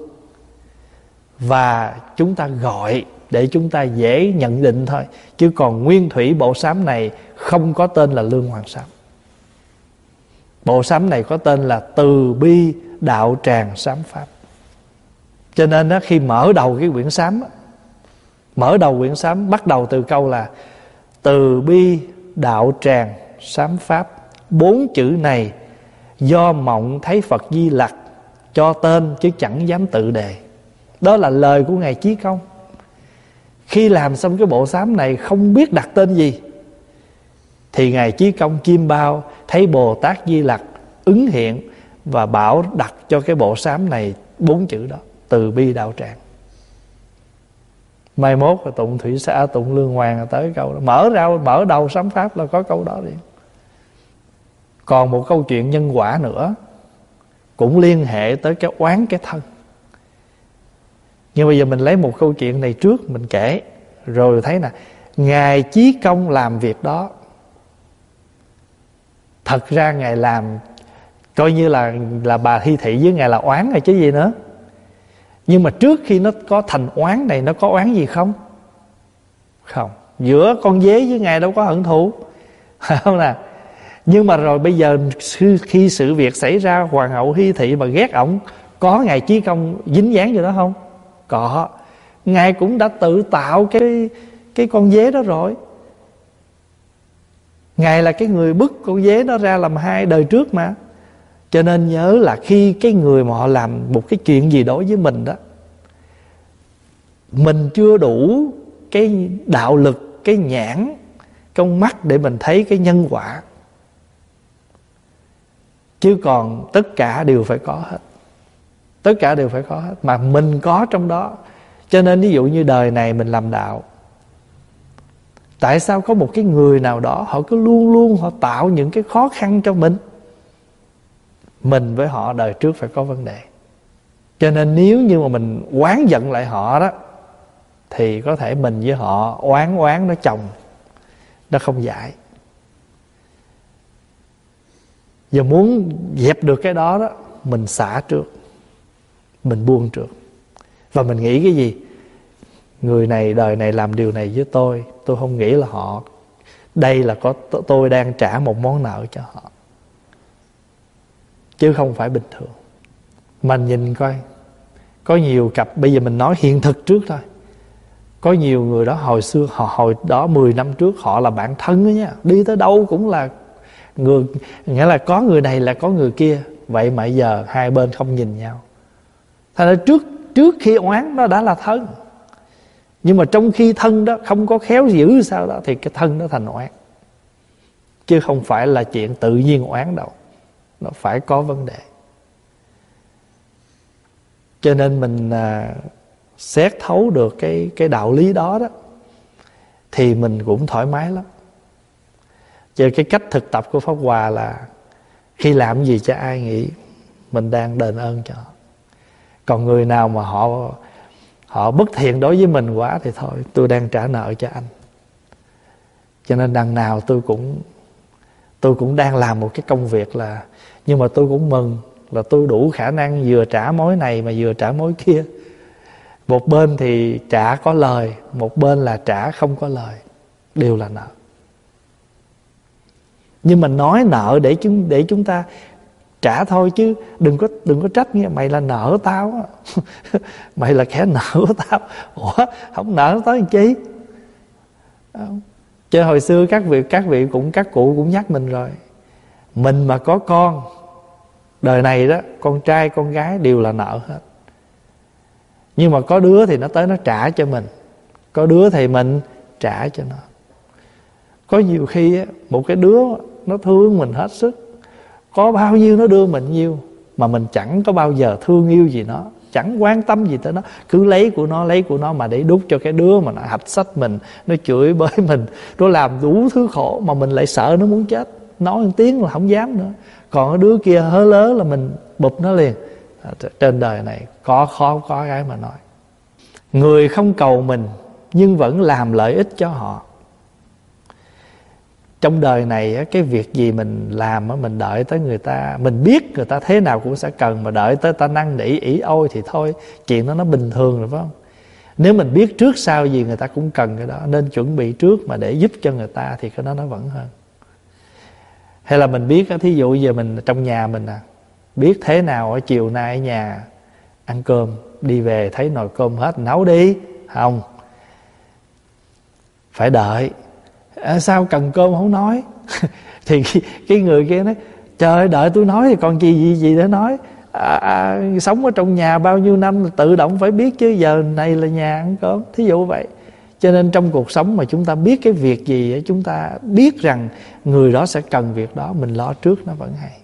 và chúng ta gọi để chúng ta dễ nhận định thôi. Chứ còn nguyên thủy bộ sám này không có tên là Lương Hoàng Sám. Bộ sám này có tên là Từ Bi Đạo Tràng Sám Pháp. Cho nên đó, khi mở đầu cái quyển sám, mở đầu quyển sám bắt đầu từ câu là Từ Bi Đạo Tràng Sám Pháp. Bốn chữ này do mộng thấy Phật Di Lặc cho tên, chứ chẳng dám tự đề. Đó là lời của ngài Chí Công. Khi làm xong cái bộ sám này không biết đặt tên gì, thì ngài Chí Công chiêm bao thấy Bồ Tát Di Lặc ứng hiện và bảo đặt cho cái bộ sám này bốn chữ đó: Từ Bi Đạo Tràng. Mai mốt là tụng Thủy Xã, tụng Lương Hoàng là tới câu đó. Mở ra, mở đầu sám pháp là có câu đó đi. Còn một câu chuyện nhân quả nữa cũng liên hệ tới cái oán cái thân. Nhưng bây giờ mình lấy một câu chuyện này trước mình kể, rồi thấy nè, ngài Chí Công làm việc đó, thật ra ngài làm coi như là là bà Hy Thị với ngài là oán rồi chứ gì nữa. Nhưng mà trước khi nó có thành oán này, nó có oán gì không? Không. Giữa con dế với ngài đâu có hận thù, không nè. Nhưng mà rồi bây giờ khi sự việc xảy ra, hoàng hậu Hy Thị mà ghét ổng, có ngài Chí Công dính dáng vô đó không? Có. Ngài cũng đã tự tạo cái cái con dế đó rồi. Ngài là cái người bứt con dế đó ra làm hai đời trước mà. Cho nên nhớ là khi cái người mà họ làm một cái chuyện gì đối với mình đó, mình chưa đủ cái đạo lực, cái nhãn, con mắt để mình thấy cái nhân quả. Chứ còn tất cả đều phải có hết. Tất cả đều phải có hết. Mà mình có trong đó. Cho nên ví dụ như đời này mình làm đạo, tại sao có một cái người nào đó họ cứ luôn luôn họ tạo những cái khó khăn cho mình? Mình với họ đời trước phải có vấn đề. Cho nên nếu như mà mình oán giận lại họ đó, thì có thể mình với họ oán oán nó chồng, nó không giải. Giờ muốn dẹp được cái đó đó, mình xả trước, mình buông trước. Và mình nghĩ cái gì? Người này đời này làm điều này với tôi, tôi không nghĩ là họ, đây là có tôi đang trả một món nợ cho họ, chứ không phải bình thường. Mình nhìn coi, có nhiều cặp, bây giờ mình nói hiện thực trước thôi, có nhiều người đó hồi xưa, họ hồi đó mười năm trước họ là bạn thân đó nha, đi tới đâu cũng là người, nghĩa là có người này là có người kia. Vậy mà giờ hai bên không nhìn nhau. Thật ra trước trước khi oán nó đã là thân, nhưng mà trong khi thân đó không có khéo giữ sao đó thì cái thân nó thành oán, chứ không phải là chuyện tự nhiên oán đâu, nó phải có vấn đề. Cho nên mình à, xét thấu được cái cái đạo lý đó đó thì mình cũng thoải mái lắm. Chứ cái cách thực tập của Pháp Hòa là khi làm gì cho ai nghĩ mình đang đền ơn cho họ. Còn người nào mà họ họ bất thiện đối với mình quá thì thôi, tôi đang trả nợ cho anh. Cho nên đằng nào tôi cũng tôi cũng đang làm một cái công việc là, nhưng mà tôi cũng mừng là tôi đủ khả năng vừa trả mối này mà vừa trả mối kia. Một bên thì trả có lời, một bên là trả không có lời, đều là nợ. Nhưng mà nói nợ để chúng để chúng ta trả thôi, chứ đừng có đừng có trách nghe mày là nợ tao mày là kẻ nợ tao. Ủa, không nợ tới làm chi? Chứ hồi xưa các vị các vị cũng các cụ cũng nhắc mình rồi, mình mà có con đời này đó, con trai con gái đều là nợ hết. Nhưng mà có đứa thì nó tới nó trả cho mình, có đứa thì mình trả cho nó. Có nhiều khi á, một cái đứa nó thương mình hết sức, có bao nhiêu nó đưa mình nhiêu, mà mình chẳng có bao giờ thương yêu gì nó, chẳng quan tâm gì tới nó, cứ lấy của nó, lấy của nó mà để đút cho cái đứa mà nó hạch sách mình, nó chửi bới mình, nó làm đủ thứ khổ mà mình lại sợ nó muốn chết, nói một tiếng là không dám nữa. Còn cái đứa kia hớ lớ là mình bụp nó liền. Trên đời này có khó có cái mà nói. Người không cầu mình nhưng vẫn làm lợi ích cho họ. Trong đời này cái việc gì mình làm mình đợi tới người ta, mình biết người ta thế nào cũng sẽ cần, mà đợi tới ta năn nỉ ỷ ôi thì thôi, chuyện đó nó bình thường rồi phải không? Nếu mình biết trước sau gì người ta cũng cần cái đó, nên chuẩn bị trước mà để giúp cho người ta thì cái đó nó vẫn hơn. Hay là mình biết, thí dụ giờ mình trong nhà mình à, biết thế nào ở chiều nay ở nhà ăn cơm, đi về thấy nồi cơm hết, nấu đi. Không, phải đợi. À, sao cần cơm không nói? Thì cái, cái người kia nói, trời đợi tôi nói thì còn gì gì gì để nói. À, à, sống ở trong nhà bao nhiêu năm tự động phải biết chứ, giờ này là nhà ăn cơm, thí dụ vậy. Cho nên trong cuộc sống mà chúng ta biết cái việc gì, chúng ta biết rằng người đó sẽ cần việc đó, mình lo trước nó vẫn hay.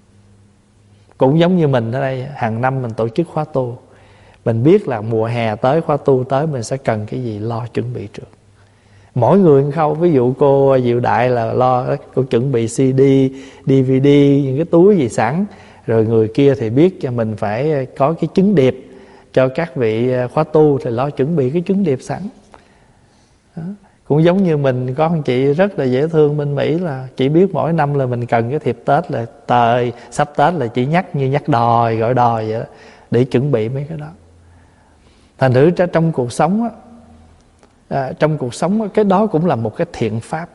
Cũng giống như mình ở đây, hàng năm mình tổ chức khóa tu, mình biết là mùa hè tới, khóa tu tới, mình sẽ cần cái gì lo chuẩn bị trước. Mỗi người một khâu. Ví dụ cô Diệu Đại là lo cô chuẩn bị xê đê, đê vê đê, những cái túi gì sẵn. Rồi người kia thì biết cho mình phải có cái chứng điệp cho các vị khóa tu, thì lo chuẩn bị cái chứng điệp sẵn. Đó. Cũng giống như mình có một chị rất là dễ thương bên Mỹ, là chị biết mỗi năm là mình cần cái thiệp Tết, là trời sắp Tết là chị nhắc như nhắc đòi, gọi đòi vậy đó, để chuẩn bị mấy cái đó. Thành thử trong cuộc sống á, à, trong cuộc sống á, cái đó cũng là một cái thiện pháp.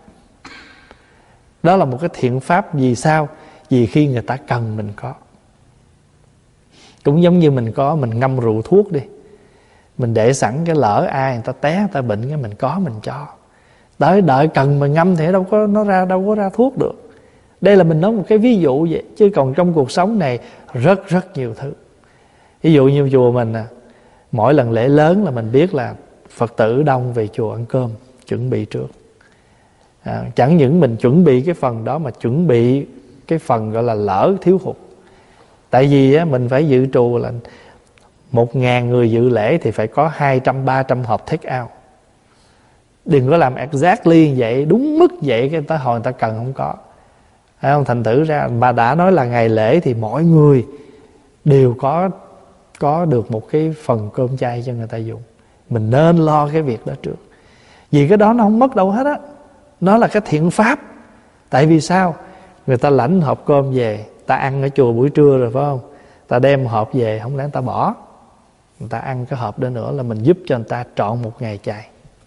Đó là một cái thiện pháp. Vì sao? Vì khi người ta cần mình có. Cũng giống như mình có, mình ngâm rượu thuốc đi, mình để sẵn, cái lỡ ai người ta té, người ta bệnh, cái mình có mình cho. Tới đợi cần mà ngâm thì đâu có nó ra đâu có ra thuốc được. Đây là mình nói một cái ví dụ vậy. Chứ còn trong cuộc sống này rất rất nhiều thứ. Ví dụ như chùa mình à, mỗi lần lễ lớn là mình biết là Phật tử đông về chùa ăn cơm, chuẩn bị trước. À, chẳng những mình chuẩn bị cái phần đó, mà chuẩn bị cái phần gọi là lỡ thiếu hụt. Tại vì á, mình phải dự trù là một ngàn người dự lễ thì phải có hai trăm ba trăm hộp take out. Đừng có làm exactly vậy, đúng mức vậy, cái người ta hồi người ta cần không có. Thấy không? Thành thử ra mà đã nói là ngày lễ thì mỗi người đều có có được một cái phần cơm chay cho người ta dùng. Mình nên lo cái việc đó trước. Vì cái đó nó không mất đâu hết á. Nó là cái thiện pháp. Tại vì sao? Người ta lãnh hộp cơm về, ta ăn ở chùa buổi trưa rồi phải không? Ta đem hộp về, không lẽ ta bỏ. Người ta ăn cái hộp đó nữa là mình giúp cho người ta trọn một ngày chay.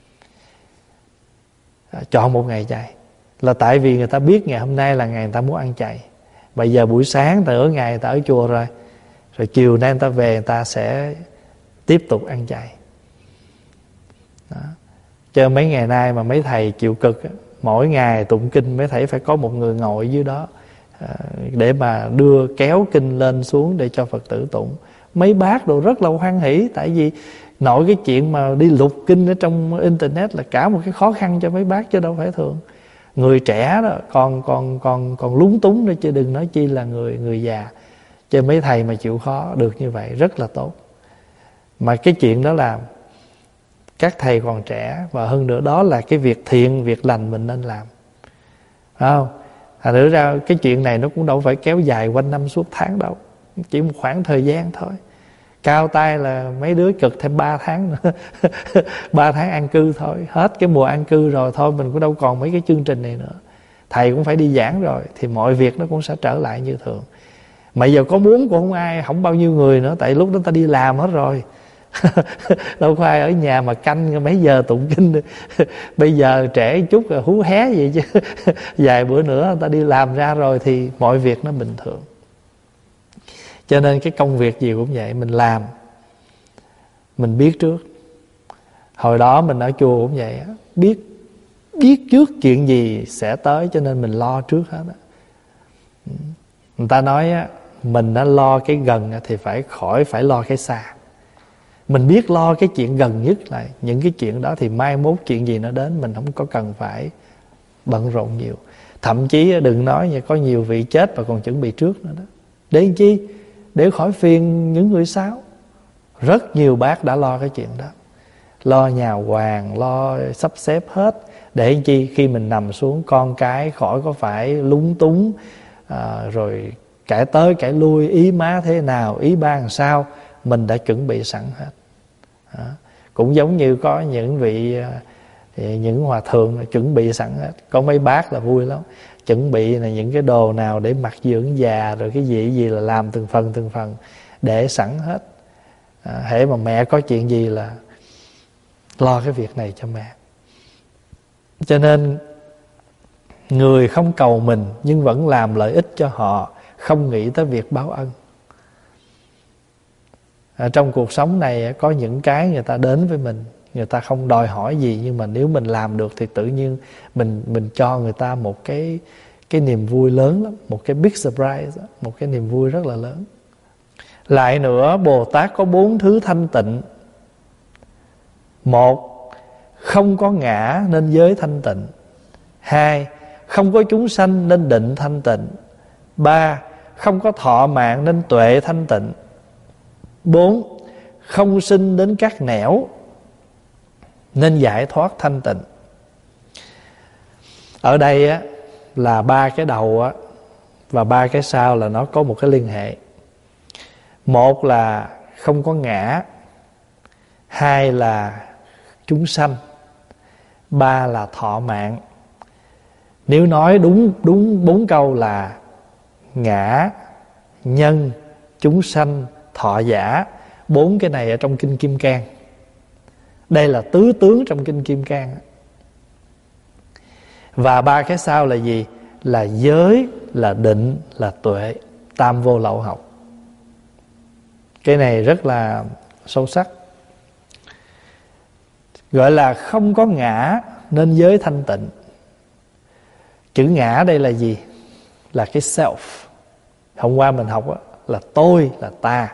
Chọn một ngày chay là tại vì người ta biết ngày hôm nay là ngày người ta muốn ăn chay. Bây giờ buổi sáng ta ở ngày người ta ở chùa rồi, rồi chiều nay người ta về, người ta sẽ tiếp tục ăn chay. Đó. Chứ mấy ngày nay mà mấy thầy chịu cực, mỗi ngày tụng kinh mấy thầy phải có một người ngồi dưới đó để mà đưa kéo kinh lên xuống để cho Phật tử tụng. Mấy bác đồ rất là hoan hỷ, tại vì nội cái chuyện mà đi lục kinh ở trong internet là cả một cái khó khăn cho mấy bác chứ đâu phải thường. Người trẻ đó còn còn còn còn lúng túng nữa, chứ đừng nói chi là người người già. Chứ mấy thầy mà chịu khó được như vậy rất là tốt. Mà cái chuyện đó là các thầy còn trẻ, và hơn nữa đó là cái việc thiện, việc lành mình nên làm, phải không? Thành thử ra cái chuyện này nó cũng đâu phải kéo dài quanh năm suốt tháng đâu, chỉ một khoảng thời gian thôi. Cao tay là mấy đứa cực thêm ba tháng nữa ba tháng an cư thôi. Hết cái mùa an cư rồi thôi, mình cũng đâu còn mấy cái chương trình này nữa. Thầy cũng phải đi giảng rồi, thì mọi việc nó cũng sẽ trở lại như thường. Mà giờ có muốn cũng không ai, không bao nhiêu người nữa, tại lúc đó ta đi làm hết rồi đâu có ai ở nhà mà canh mấy giờ tụng kinh bây giờ trễ chút rồi hú hé vậy chứ vài bữa nữa người ta đi làm ra rồi thì mọi việc nó bình thường. Cho nên cái công việc gì cũng vậy, mình làm mình biết trước. Hồi đó mình ở chùa cũng vậy, biết biết trước chuyện gì sẽ tới, cho nên mình lo trước hết. Người ta nói mình đã lo cái gần thì phải khỏi phải lo cái xa. Mình biết lo cái chuyện gần nhất là những cái chuyện đó, thì mai mốt chuyện gì nó đến mình không có cần phải bận rộn nhiều. Thậm chí đừng nói như có nhiều vị chết mà còn chuẩn bị trước nữa đó. Để làm chi? Để khỏi phiền những người sau. Rất nhiều bác đã lo cái chuyện đó, lo nhà hoàng, lo sắp xếp hết. Để làm chi? Khi mình nằm xuống con cái khỏi có phải lúng túng, à, rồi cãi tới cãi lui, ý má thế nào, ý ba làm sao, mình đã chuẩn bị sẵn hết. Đó. Cũng giống như có những vị những hòa thượng chuẩn bị sẵn hết. Có mấy bác là vui lắm, chuẩn bị là những cái đồ nào để mặc dưỡng già, rồi cái gì gì là làm từng phần từng phần để sẵn hết. À, hễ mà mẹ có chuyện gì là lo cái việc này cho mẹ. Cho nên người không cầu mình nhưng vẫn làm lợi ích cho họ, không nghĩ tới việc báo ân. À, trong cuộc sống này có những cái người ta đến với mình, người ta không đòi hỏi gì, nhưng mà nếu mình làm được thì tự nhiên mình mình cho người ta một cái cái niềm vui lớn lắm, một cái big surprise, một cái niềm vui rất là lớn. Lại nữa, Bồ Tát có bốn thứ thanh tịnh. Một, không có ngã nên giới thanh tịnh. Hai, không có chúng sanh nên định thanh tịnh. Ba, không có thọ mạng nên tuệ thanh tịnh. Bốn, không sinh đến các nẻo nên giải thoát thanh tịnh. Ở đây á, là ba cái đầu á, và ba cái sau là nó có một cái liên hệ. Một là không có ngã, hai là chúng sanh, ba là thọ mạng. Nếu nói đúng đúng bốn câu là ngã, nhân, chúng sanh, thọ giả. Bốn cái này ở trong Kinh Kim Cang. Đây là tứ tướng trong Kinh Kim Cang. Và ba cái sau là gì? Là giới, là định, là tuệ, tam vô lậu học. Cái này rất là sâu sắc. Gọi là không có ngã nên giới thanh tịnh. Chữ ngã đây là gì? Là cái self. Hôm qua mình học đó, là tôi, là ta.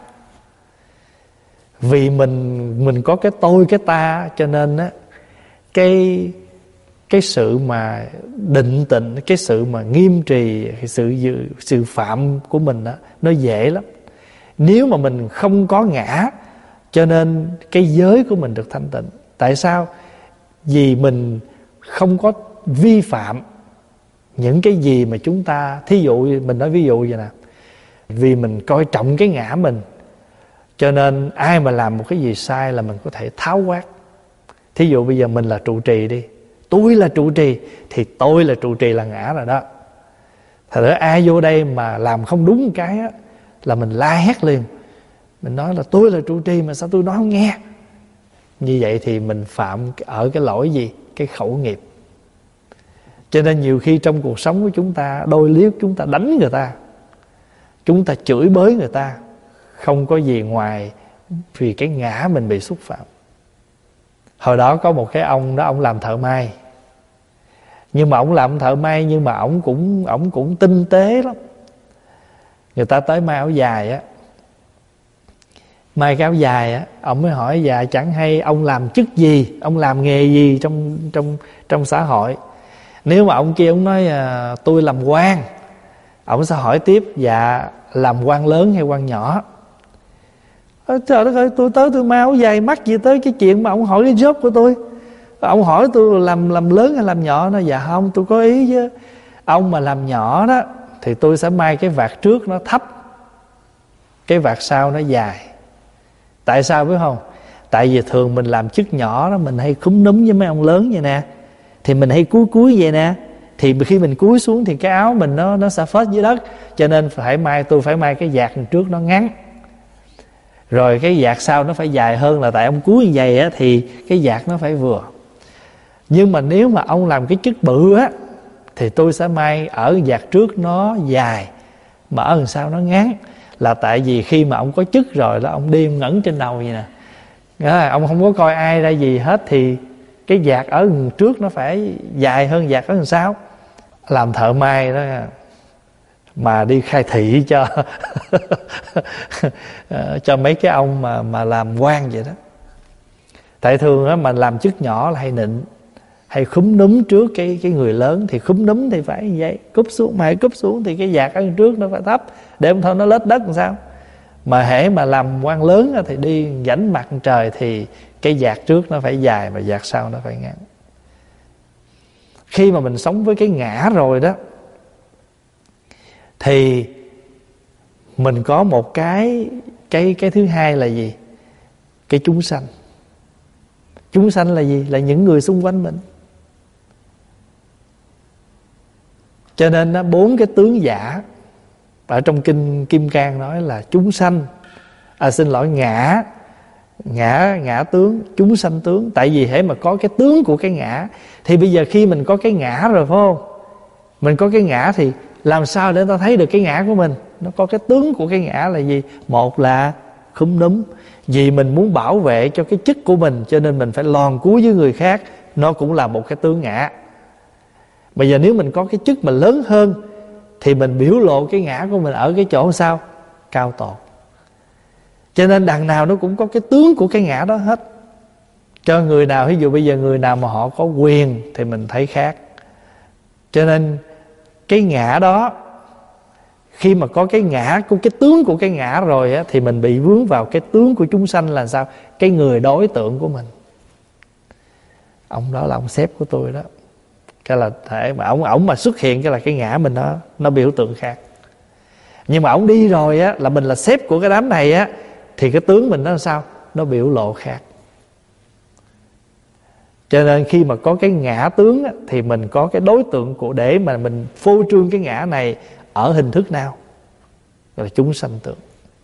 Vì mình mình có cái tôi, cái ta, cho nên á, cái cái sự mà định tịnh, cái sự mà nghiêm trì, cái sự sự phạm của mình đó, nó dễ lắm. Nếu mà mình không có ngã, cho nên cái giới của mình được thanh tịnh. Tại sao? Vì mình không có vi phạm những cái gì mà chúng ta, thí dụ mình nói ví dụ vậy nè, vì mình coi trọng cái ngã mình, cho nên ai mà làm một cái gì sai là mình có thể tháo quát. Thí dụ bây giờ mình là trụ trì đi, tôi là trụ trì, thì tôi là trụ trì là ngã rồi đó. Thật ra ai vô đây mà làm không đúng cái á, là mình la hét liền. Mình nói là tôi là trụ trì mà sao tôi nói không nghe. Như vậy thì mình phạm ở cái lỗi gì? Cái khẩu nghiệp. Cho nên nhiều khi trong cuộc sống của chúng ta, đôi liếc chúng ta đánh người ta, chúng ta chửi bới người ta, không có gì ngoài vì cái ngã mình bị xúc phạm. Hồi đó có một cái ông đó, ông làm thợ may. Nhưng mà ông làm thợ may, nhưng mà ông cũng ông cũng tinh tế lắm. Người ta tới may áo dài á, may cái áo dài á, ông mới hỏi: dạ chẳng hay ông làm chức gì, ông làm nghề gì trong trong trong xã hội. Nếu mà ông kia ông nói à, tôi làm quan, ông sẽ hỏi tiếp: dạ làm quan lớn hay quan nhỏ? À, trời đất ơi, tôi tới tôi may áo dài, mắc gì tới cái chuyện mà ông hỏi cái job của tôi. Ông hỏi tôi làm làm lớn hay làm nhỏ? Nó dạ không, tôi có ý chứ. Ông mà làm nhỏ đó thì tôi sẽ may cái vạt trước nó thấp, cái vạt sau nó dài. Tại sao biết không? Tại vì thường mình làm chức nhỏ đó, mình hay cúm núm với mấy ông lớn vậy nè, thì mình hay cúi cúi vậy nè, thì khi mình cúi xuống thì cái áo mình nó nó sẽ phết dưới đất. Cho nên phải may, tôi phải may cái vạt trước nó ngắn, rồi cái vạt sau nó phải dài hơn, là tại ông cúi như vậy á, thì cái vạt nó phải vừa. Nhưng mà nếu mà ông làm cái chức bự á, thì tôi sẽ may ở vạt trước nó dài, mà ở đằng sau nó ngắn. Là tại vì khi mà ông có chức rồi đó, ông đi ông ngẩng trên đầu vậy nè, à, ông không có coi ai ra gì hết, thì cái vạt ở đằng trước nó phải dài hơn vạt ở đằng sau. Làm thợ may đó mà đi khai thị cho cho mấy cái ông mà mà làm quan vậy đó. Tại thường á, mà làm chức nhỏ là hay nịnh, hay khúm núm trước cái cái người lớn. Thì khúm núm thì phải như vậy, cúp xuống, mà cúp xuống thì cái vạt ở trước nó phải thấp, để không thôi nó lết đất làm sao. Mà hễ mà làm quan lớn thì đi rảnh mặt trời, thì cái vạt trước nó phải dài và vạt sau nó phải ngắn. Khi mà mình sống với cái ngã rồi đó, thì mình có một cái cái cái thứ hai là gì? Cái chúng sanh. Chúng sanh là gì? Là những người xung quanh mình. Cho nên đó, bốn cái tướng giả ở trong kinh Kim Cang nói là chúng sanh, à xin lỗi, ngã, ngã ngã tướng, chúng sanh tướng. Tại vì hễ mà có cái tướng của cái ngã, thì bây giờ khi mình có cái ngã rồi phải không? Mình có cái ngã thì làm sao để ta thấy được cái ngã của mình? Nó có cái tướng của cái ngã là gì? Một là khúm núm, vì mình muốn bảo vệ cho cái chức của mình, cho nên mình phải lòn cúi với người khác. Nó cũng là một cái tướng ngã. Bây giờ nếu mình có cái chức mà lớn hơn, thì mình biểu lộ cái ngã của mình ở cái chỗ sao? Cao tột. Cho nên đằng nào nó cũng có cái tướng của cái ngã đó hết. Cho người nào, ví dụ bây giờ người nào mà họ có quyền thì mình thấy khác. Cho nên cái ngã đó, khi mà có cái ngã, có cái tướng của cái ngã rồi á, thì mình bị vướng vào cái tướng của chúng sanh là sao? Cái người đối tượng của mình. Ông đó là ông sếp của tôi đó. Cái là thể mà ổng ổng mà xuất hiện cái là cái ngã mình nó nó biểu tượng khác. Nhưng mà ổng đi rồi á, là mình là sếp của cái đám này á, thì cái tướng mình nó là sao? Nó biểu lộ khác. Cho nên khi mà có cái ngã tướng á, thì mình có cái đối tượng của để mà mình phô trương cái ngã này ở hình thức nào? Là chúng sanh tướng.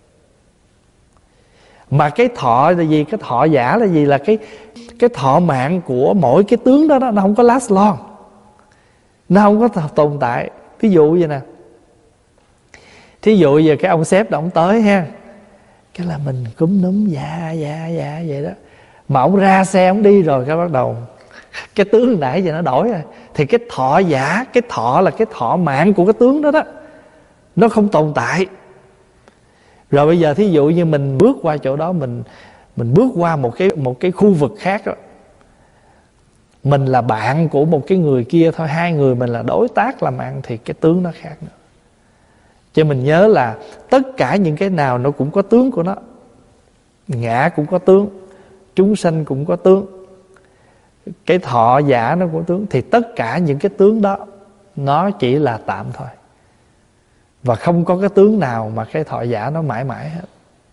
Mà cái thọ là gì? Cái thọ giả là gì? Là cái cái thọ mạng của mỗi cái tướng đó, đó nó không có last long, nó không có tồn tại. Ví dụ vậy nè, thí dụ giờ cái ông sếp đó ông tới ha, cái là mình cúm núm dạ dạ dạ vậy đó. Mà ông ra xe ông đi rồi, cái bắt đầu cái tướng nãy giờ nó đổi rồi. Thì cái thọ giả, cái thọ là cái thọ mạng của cái tướng đó đó, nó không tồn tại. Rồi bây giờ thí dụ như mình bước qua chỗ đó, mình mình bước qua một cái một cái khu vực khác đó, mình là bạn của một cái người kia thôi, hai người mình là đối tác làm ăn, thì cái tướng nó khác nữa. Cho mình nhớ là tất cả những cái nào nó cũng có tướng của nó. Ngã cũng có tướng, chúng sanh cũng có tướng, cái thọ giả nó cũng có tướng. Thì tất cả những cái tướng đó nó chỉ là tạm thôi. Và không có cái tướng nào mà cái thọ giả nó mãi mãi hết.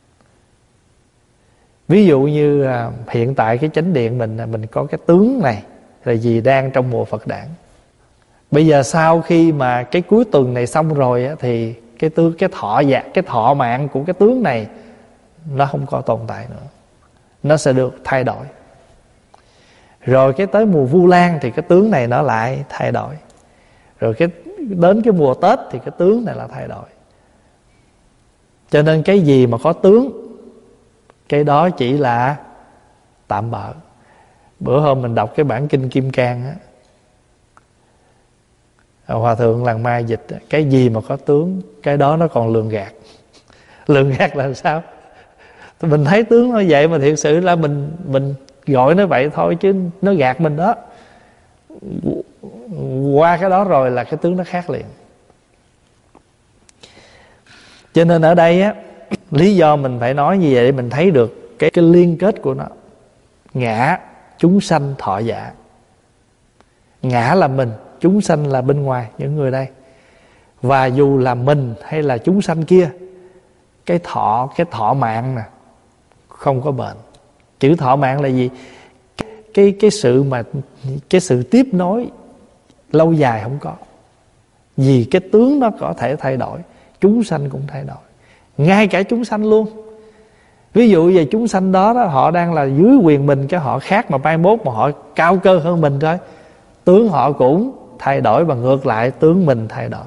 Ví dụ như à, hiện tại cái chánh điện mình, mình có cái tướng này là vì đang trong mùa Phật đản. Bây giờ sau khi mà cái cuối tuần này xong rồi á, thì cái tướng cái thọ dạ cái thọ mạng của cái tướng này nó không có tồn tại nữa, nó sẽ được thay đổi. Rồi cái tới mùa Vu Lan thì cái tướng này nó lại thay đổi. Rồi cái đến cái mùa Tết thì cái tướng này là thay đổi. Cho nên cái gì mà có tướng, cái đó chỉ là tạm bợ. Bữa hôm mình đọc cái bản kinh Kim Cang á, Hòa thượng Làng Mai dịch, cái gì mà có tướng, cái đó nó còn lường gạt. Lường gạt là sao? Mình thấy tướng nó vậy mà thiệt sự là mình mình gọi nó vậy thôi, chứ nó gạt mình đó. Qua cái đó rồi là cái tướng nó khác liền. Cho nên ở đây á, lý do mình phải nói như vậy để mình thấy được cái, cái liên kết của nó. Ngã, chúng sanh, thọ dạ. Ngã là mình, chúng sanh là bên ngoài, những người đây. Và dù là mình hay là chúng sanh kia, cái thọ, cái thọ mạng nè, không có bền. Chữ thọ mạng là gì? Cái, cái sự mà cái sự tiếp nối lâu dài không có. Vì cái tướng nó có thể thay đổi, chúng sanh cũng thay đổi. Ngay cả chúng sanh luôn. Ví dụ về chúng sanh đó, đó họ đang là dưới quyền mình, cái họ khác mà mai mốt mà họ cao cơ hơn mình thôi, tướng họ cũng thay đổi, và ngược lại tướng mình thay đổi.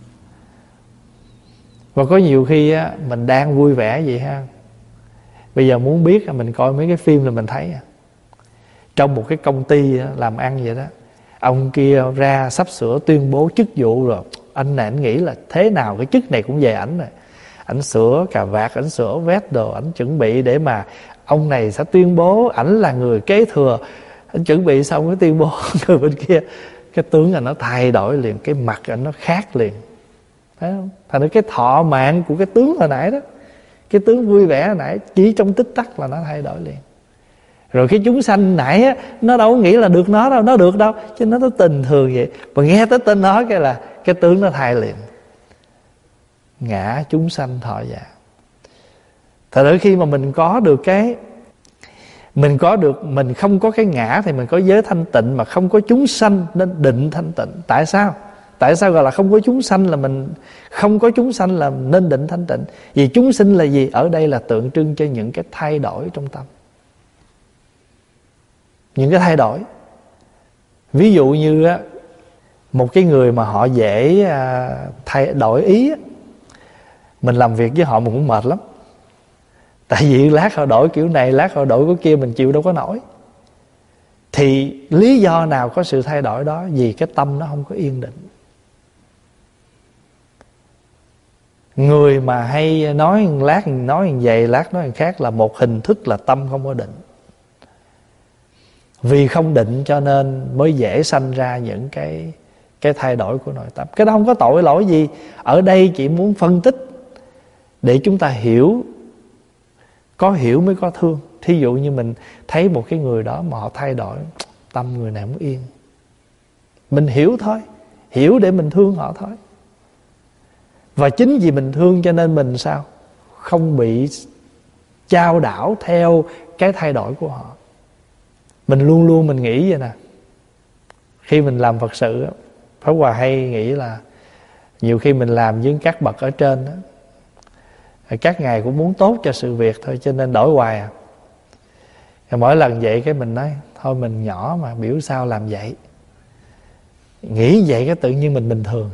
Và có nhiều khi á, mình đang vui vẻ vậy ha, bây giờ muốn biết mình coi mấy cái phim là mình thấy à, trong một cái công ty làm ăn vậy đó, ông kia ra sắp sửa tuyên bố chức vụ rồi, anh này anh nghĩ là thế nào cái chức này cũng về ảnh rồi, ảnh sửa cà vạt, ảnh sửa vest đồ, ảnh chuẩn bị để mà ông này sẽ tuyên bố ảnh là người kế thừa. Ảnh chuẩn bị xong cái tuyên bố người bên kia, cái tướng là nó thay đổi liền, cái mặt ảnh nó khác liền, thấy không? Thành ra cái thọ mạng của cái tướng hồi nãy đó, cái tướng vui vẻ hồi nãy, chỉ trong tích tắc là nó thay đổi liền. Rồi cái chúng sanh nãy á, nó đâu có nghĩ là được nó đâu, nó được đâu, chứ nó nó tình thường vậy. Mà nghe tới tên nó cái là cái tướng nó thay liền. Ngã, chúng sanh, thọ dạ. Thật ra khi mà mình có được cái, mình có được, mình không có cái ngã thì mình có giới thanh tịnh, mà không có chúng sanh nên định thanh tịnh. Tại sao? Tại sao gọi là không có chúng sanh là mình không có chúng sanh là nên định thanh tịnh? Vì chúng sinh là gì? Ở đây là tượng trưng cho những cái thay đổi trong tâm. Những cái thay đổi. Ví dụ như á, một cái người mà họ dễ thay đổi ý á, mình làm việc với họ mình cũng mệt lắm. Tại vì lát họ đổi kiểu này, lát họ đổi kiểu kia, mình chịu đâu có nổi. Thì lý do nào có sự thay đổi đó? Vì cái tâm nó không có yên định. Người mà hay nói lát nói như vậy, lát nói như khác là một hình thức là tâm không có định. Vì không định cho nên mới dễ sanh ra những cái cái thay đổi của nội tâm. Cái đó không có tội lỗi gì. Ở đây chỉ muốn phân tích để chúng ta hiểu. Có hiểu mới có thương. Thí dụ như mình thấy một cái người đó mà họ thay đổi, tâm người nào cũng yên. Mình hiểu thôi, hiểu để mình thương họ thôi. Và chính vì mình thương cho nên mình sao? Không bị chao đảo theo cái thay đổi của họ. Mình luôn luôn mình nghĩ vậy nè. Khi mình làm Phật sự, Pháp Hòa hay nghĩ là nhiều khi mình làm với các bậc ở trên đó, các ngài cũng muốn tốt cho sự việc thôi, cho nên đổi hoài à. Mỗi lần vậy cái mình nói thôi mình nhỏ mà biểu sao làm vậy. Nghĩ vậy cái tự nhiên mình bình thường.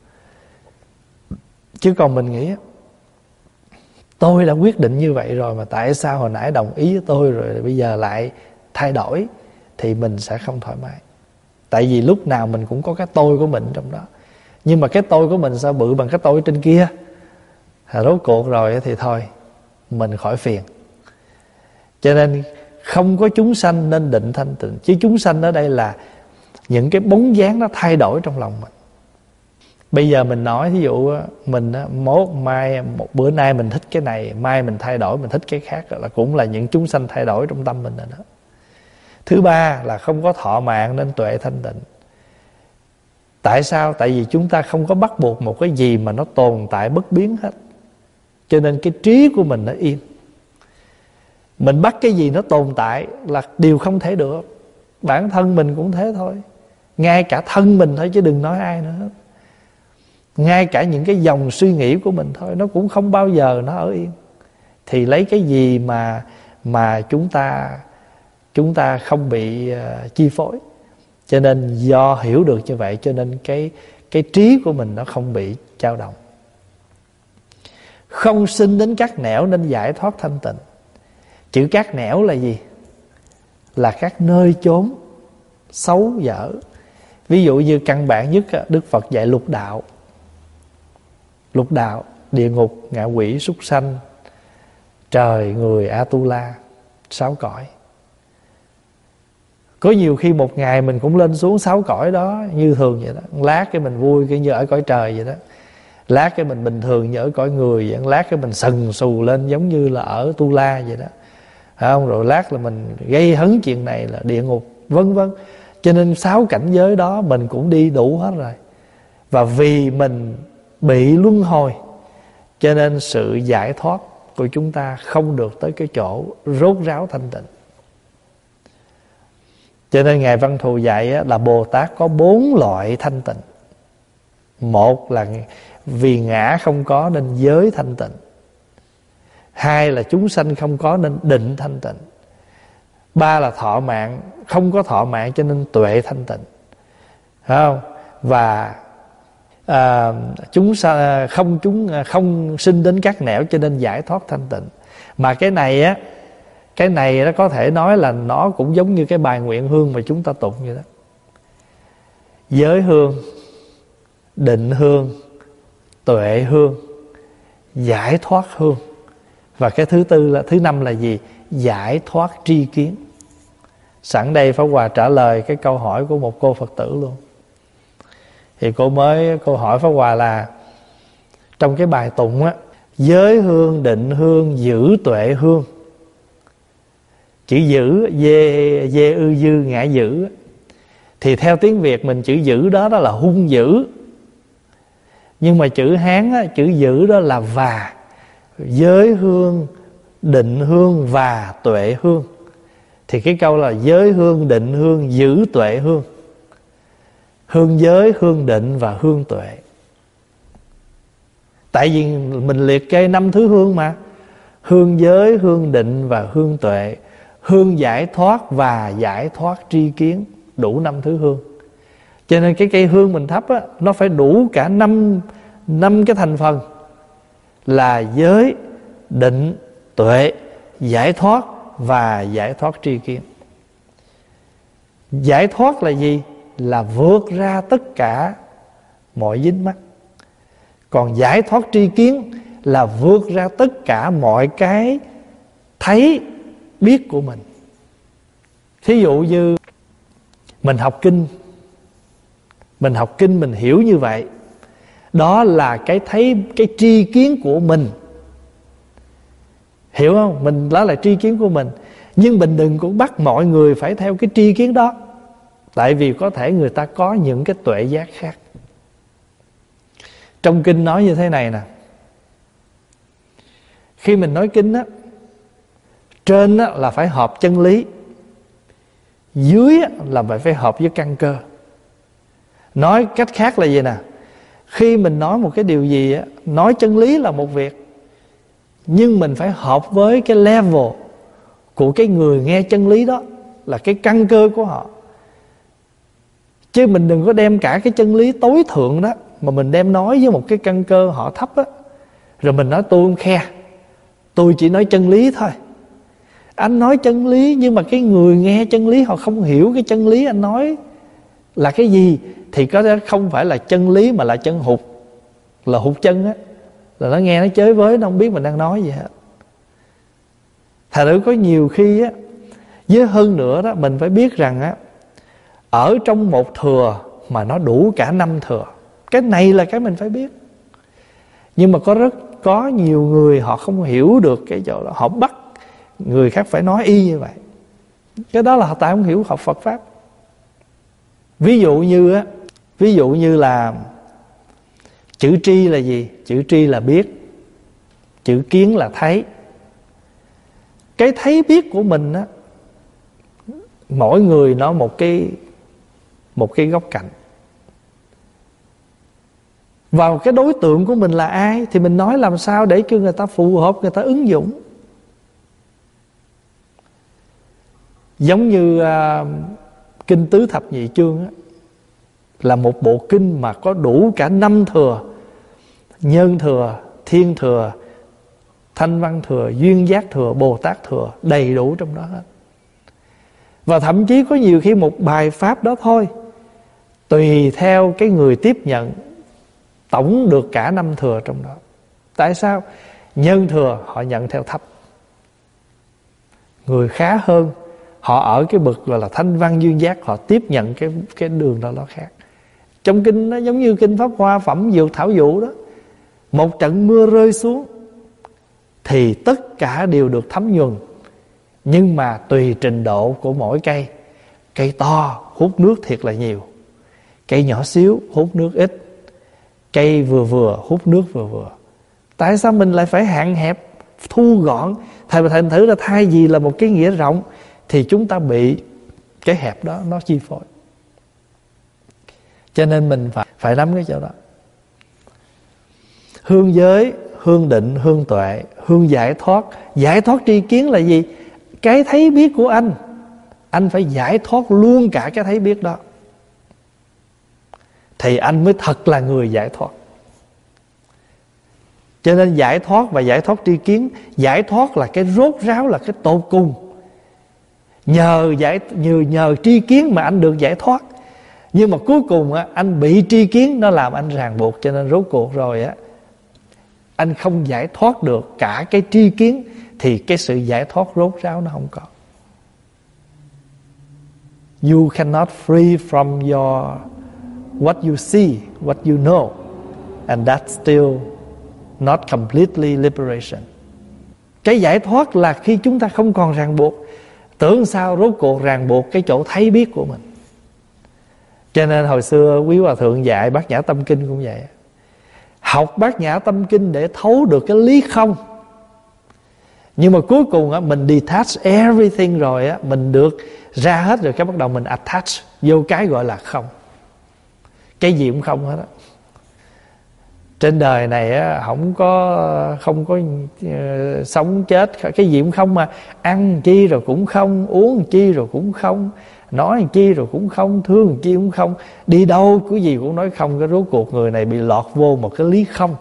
Chứ còn mình nghĩ tôi đã quyết định như vậy rồi, mà tại sao hồi nãy đồng ý với tôi rồi bây giờ lại thay đổi, thì mình sẽ không thoải mái. Tại vì lúc nào mình cũng có cái tôi của mình trong đó. Nhưng mà cái tôi của mình sao bự bằng cái tôi trên kia. À, rốt cuộc rồi thì thôi, mình khỏi phiền. Cho nên không có chúng sanh nên định thanh tịnh. Chứ chúng sanh ở đây là những cái bóng dáng nó thay đổi trong lòng mình. Bây giờ mình nói thí dụ mình mốt mai một bữa nay mình thích cái này, mai mình thay đổi mình thích cái khác, là cũng là những chúng sanh thay đổi trong tâm mình rồi đó. Thứ ba là không có thọ mạng nên tuệ thanh tịnh. Tại sao? Tại vì chúng ta không có bắt buộc một cái gì mà nó tồn tại bất biến hết. Cho nên cái trí của mình nó yên. Mình bắt cái gì nó tồn tại là điều không thể được. Bản thân mình cũng thế thôi. Ngay cả thân mình thôi chứ đừng nói ai nữa hết. Ngay cả những cái dòng suy nghĩ của mình thôi, nó cũng không bao giờ nó ở yên. Thì lấy cái gì mà mà chúng ta chúng ta không bị uh, chi phối. Cho nên do hiểu được như vậy, cho nên cái cái trí của mình nó không bị dao động. Không sinh đến các nẻo nên giải thoát thanh tịnh. Chữ các nẻo là gì? Là các nơi chốn xấu dở. Ví dụ như căn bản nhất, Đức Phật dạy lục đạo. Lục đạo, địa ngục, ngạ quỷ, súc sanh, trời, người, Atula, sáu cõi. Có nhiều khi một ngày mình cũng lên xuống sáu cõi đó như thường vậy đó. Lát cái mình vui cái như ở cõi trời vậy đó. Lát cái mình bình thường như ở cõi người vậy. Lát cái mình sần sù lên giống như là ở Tu La vậy đó. Phải không? Rồi lát là mình gây hấn chuyện này là địa ngục, vân vân. Cho nên sáu cảnh giới đó mình cũng đi đủ hết rồi. Và vì mình bị luân hồi, cho nên sự giải thoát của chúng ta không được tới cái chỗ rốt ráo thanh tịnh. Cho nên Ngài Văn Thù dạy là Bồ Tát có bốn loại thanh tịnh. Một là vì ngã không có nên giới thanh tịnh. Hai là chúng sanh không có nên định thanh tịnh. Ba là thọ mạng, không có thọ mạng cho nên tuệ thanh tịnh. Phải không? Và à, chúng không chúng không sinh đến các nẻo cho nên giải thoát thanh tịnh. Mà cái này á, cái này nó có thể nói là nó cũng giống như cái bài nguyện hương mà chúng ta tụng vậy đó. Giới hương, định hương, tuệ hương, giải thoát hương. Và cái thứ tư là thứ năm là gì? Giải thoát tri kiến. Sẵn đây Pháp Hòa trả lời cái câu hỏi của một cô Phật tử luôn. Thì cô mới câu hỏi Pháp Hòa là trong cái bài tụng á, giới hương, định hương, giữ tuệ hương. Chữ giữ, dê, dê ư dư, ngã giữ. Thì theo tiếng Việt mình chữ giữ đó, đó là hung dữ. Nhưng mà chữ Hán á, chữ giữ đó là và. Giới hương, định hương và tuệ hương. Thì cái câu là giới hương, định hương, giữ tuệ hương. Hương giới, hương định và hương tuệ. Tại vì mình liệt kê năm thứ hương mà. Hương giới, hương định và hương tuệ. Hương giải thoát và giải thoát tri kiến. Đủ năm thứ hương. Cho nên cái cây hương mình thắp á, nó phải đủ cả năm, năm cái thành phần. Là giới, định, tuệ, giải thoát và giải thoát tri kiến. Giải thoát là gì? Là vượt ra tất cả mọi dính mắc. Còn giải thoát tri kiến là vượt ra tất cả mọi cái thấy biết của mình. Thí dụ như mình học kinh, mình học kinh mình hiểu như vậy, đó là cái thấy, cái tri kiến của mình. Hiểu không? Mình đó là tri kiến của mình. Nhưng mình đừng có bắt mọi người phải theo cái tri kiến đó. Tại vì có thể người ta có những cái tuệ giác khác. Trong kinh nói như thế này nè. Khi mình nói kinh á, trên á là phải hợp chân lý, dưới á là phải phải hợp với căn cơ. Nói cách khác là gì nè? Khi mình nói một cái điều gì á, nói chân lý là một việc, nhưng mình phải hợp với cái level của cái người nghe chân lý đó, là cái căn cơ của họ. Chứ mình đừng có đem cả cái chân lý tối thượng đó mà mình đem nói với một cái căn cơ họ thấp á. Rồi mình nói tôi không khe, tôi chỉ nói chân lý thôi. Anh nói chân lý nhưng mà cái người nghe chân lý họ không hiểu cái chân lý anh nói là cái gì, thì có thể không phải là chân lý mà là chân hụt. Là hụt chân á, là nó nghe nó chới với, nó không biết mình đang nói gì hết. Thật ra có nhiều khi á, với hơn nữa đó, mình phải biết rằng á, ở trong một thừa mà nó đủ cả năm thừa. Cái này là cái mình phải biết. Nhưng mà có rất có nhiều người họ không hiểu được cái chỗ đó, họ bắt người khác phải nói y như vậy. Cái đó là họ tại không hiểu học Phật pháp. Ví dụ như á, ví dụ như là chữ tri là gì? Chữ tri là biết, chữ kiến là thấy. Cái thấy biết của mình á, mỗi người nó một cái một cái góc cạnh. Vào cái đối tượng của mình là ai thì mình nói làm sao để cho người ta phù hợp, người ta ứng dụng. Giống như uh, Kinh Tứ Thập Nhị Chương á, là một bộ kinh mà có đủ cả năm thừa: Nhân thừa, Thiên thừa, Thanh Văn thừa, Duyên Giác thừa, Bồ Tát thừa, đầy đủ trong đó hết. Và thậm chí có nhiều khi một bài pháp đó thôi, tùy theo cái người tiếp nhận, tổng được cả năm thừa trong đó. Tại sao? Nhân thừa họ nhận theo thấp, người khá hơn, họ ở cái bậc gọi là Thanh Văn Duyên Giác, họ tiếp nhận cái cái đường đó nó khác. Trong kinh nó giống như kinh Pháp Hoa Phẩm Dược Thảo Dụ đó, một trận mưa rơi xuống thì tất cả đều được thấm nhuần, nhưng mà tùy trình độ của mỗi cây. Cây to hút nước thiệt là nhiều, cây nhỏ xíu hút nước ít, cây vừa vừa hút nước vừa vừa. Tại sao mình lại phải hạn hẹp, thu gọn? Thầy thành thử là thay vì là một cái nghĩa rộng thì chúng ta bị cái hẹp đó nó chi phối. Cho nên mình phải, phải nắm cái chỗ đó. Hương giới, hương định, hương tuệ, hương giải thoát. Giải thoát tri kiến là gì? Cái thấy biết của anh, anh phải giải thoát luôn cả cái thấy biết đó, thì anh mới thật là người giải thoát. Cho nên giải thoát và giải thoát tri kiến, giải thoát là cái rốt ráo, là cái tột cùng. Nhờ giải nhờ, nhờ tri kiến mà anh được giải thoát. Nhưng mà cuối cùng á, anh bị tri kiến nó làm anh ràng buộc. Cho nên rốt cuộc rồi á, anh không giải thoát được cả cái tri kiến, thì cái sự giải thoát rốt ráo nó không có. You cannot free from your what you see, what you know, and that's still not completely liberation. Cái giải thoát là khi chúng ta không còn ràng buộc. Tưởng sao rốt cuộc ràng buộc cái chỗ thấy biết của mình. Cho nên hồi xưa quý hòa thượng dạy Bát Nhã Tâm Kinh cũng vậy. Học Bát Nhã Tâm Kinh để thấu được cái lý không. Nhưng mà cuối cùng á, mình detach everything rồi á, mình được ra hết rồi, cái bắt đầu mình attach vô cái gọi là không. Cái gì cũng không hết á. Trên đời này á, không có không có uh, sống chết, cái gì cũng không, mà ăn chi rồi cũng không, uống chi rồi cũng không, nói chi rồi cũng không, thương chi cũng không, đi đâu cái gì cũng nói không. Cái rốt cuộc người này bị lọt vô một cái lý không.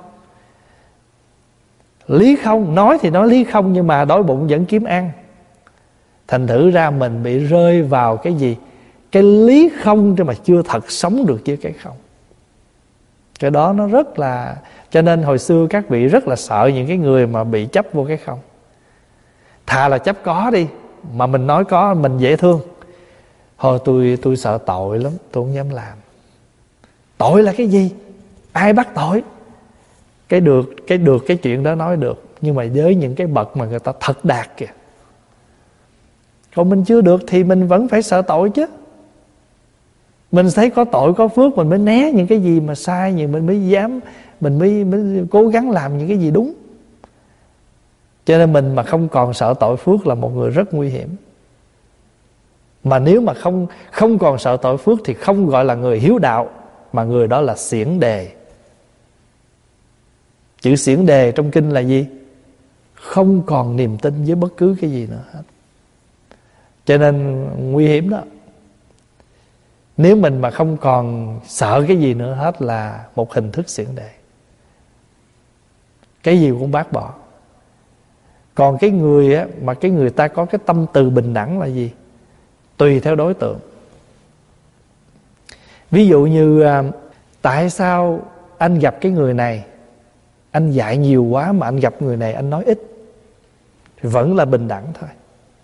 Lý không, nói thì nói lý không, nhưng mà đói bụng vẫn kiếm ăn. Thành thử ra mình bị rơi vào cái gì? Cái lý không, chứ mà chưa thật sống được với cái không. Cái đó nó rất là... Cho nên hồi xưa các vị rất là sợ những cái người mà bị chấp vô cái không. Thà là chấp có đi, mà mình nói có mình dễ thương. Thôi tôi tôi sợ tội lắm, tôi không dám làm. Tội là cái gì? Ai bắt tội? Cái được cái được cái chuyện đó nói được, nhưng mà với những cái bậc mà người ta thật đạt kìa. Còn mình chưa được thì mình vẫn phải sợ tội chứ. Mình thấy có tội có phước mình mới né những cái gì mà sai, nhưng mình mới dám, mình mới, mới cố gắng làm những cái gì đúng. Cho nên mình mà không còn sợ tội phước là một người rất nguy hiểm. Mà nếu mà không không còn sợ tội phước thì không gọi là người hiếu đạo, mà người đó là xiển đề. Chữ xiển đề trong kinh là gì? Không còn niềm tin với bất cứ cái gì nữa hết. Cho nên nguy hiểm đó. Nếu mình mà không còn sợ cái gì nữa hết là một hình thức xiển đề. Cái gì cũng bác bỏ. Còn cái người á, mà cái người ta có cái tâm từ bình đẳng là gì? Tùy theo đối tượng. Ví dụ như tại sao anh gặp cái người này, anh dạy nhiều quá, mà anh gặp người này anh nói ít, thì vẫn là bình đẳng thôi.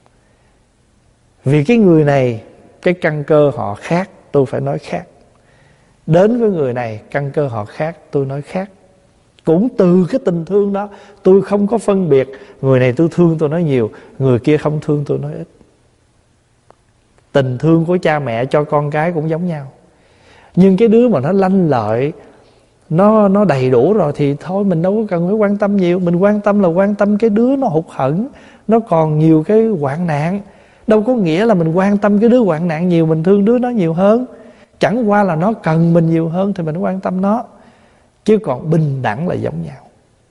Vì cái người này cái căn cơ họ khác, tôi phải nói khác. Đến với người này căn cơ họ khác, tôi nói khác. Cũng từ cái tình thương đó, tôi không có phân biệt. Người này tôi thương tôi nói nhiều, người kia không thương tôi nói ít. Tình thương của cha mẹ cho con cái cũng giống nhau. Nhưng cái đứa mà nó lanh lợi, Nó nó đầy đủ rồi thì thôi mình đâu có cần phải quan tâm nhiều. Mình quan tâm là quan tâm cái đứa nó hụt hẫng, nó còn nhiều cái hoạn nạn. Đâu có nghĩa là mình quan tâm cái đứa hoạn nạn nhiều, mình thương đứa nó nhiều hơn. Chẳng qua là nó cần mình nhiều hơn thì mình quan tâm nó, chứ còn bình đẳng là giống nhau.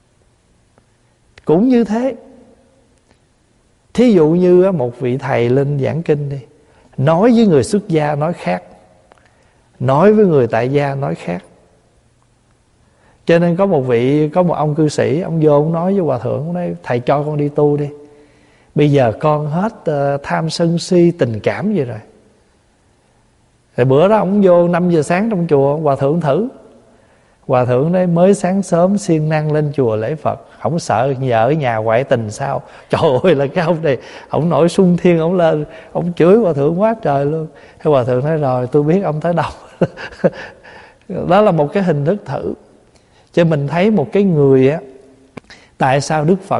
Cũng như thế, thí dụ như một vị thầy lên giảng kinh đi, nói với người xuất gia nói khác, nói với người tại gia nói khác. Cho nên có một vị, có một ông cư sĩ, ông vô ông nói với hòa thượng, ông nói thầy cho con đi tu đi, bây giờ con hết uh, tham sân si tình cảm vậy rồi. Rồi bữa đó ông vô năm giờ sáng trong chùa, hòa thượng thử. Hòa thượng nói mới sáng sớm siêng năng lên chùa lễ Phật, không sợ vợ ở nhà ngoại tình sao? Trời ơi là cái ông này, ông nổi sung thiên, ông lên, ông chửi hòa thượng quá trời luôn. Thế hòa thượng nói rồi tôi biết ông tới đâu. Đó là một cái hình thức thử. Cho mình thấy một cái người á, tại sao Đức Phật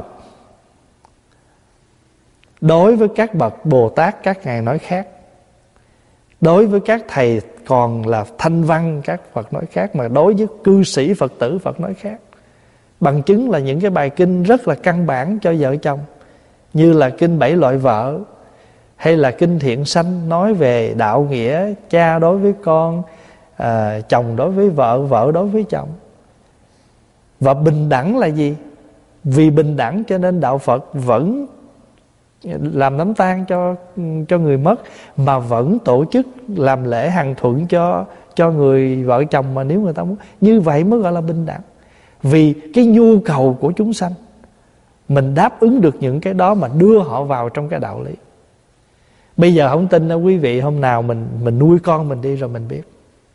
đối với các bậc Bồ Tát các ngài nói khác, đối với các thầy còn là thanh văn các Phật nói khác, mà đối với cư sĩ Phật tử Phật nói khác. Bằng chứng là những cái bài kinh rất là căn bản cho vợ chồng, như là kinh Bảy Loại Vợ, hay là kinh Thiện Sanh nói về đạo nghĩa cha đối với con, à, chồng đối với vợ, vợ đối với chồng. Và bình đẳng là gì? Vì bình đẳng cho nên đạo Phật vẫn làm đám tang cho cho người mất, mà vẫn tổ chức làm lễ hằng thuận cho cho người vợ chồng mà nếu người ta muốn. Như vậy mới gọi là bình đẳng. Vì cái nhu cầu của chúng sanh, mình đáp ứng được những cái đó mà đưa họ vào trong cái đạo lý. Bây giờ không tin đâu quý vị, hôm nào mình mình nuôi con mình đi rồi mình biết.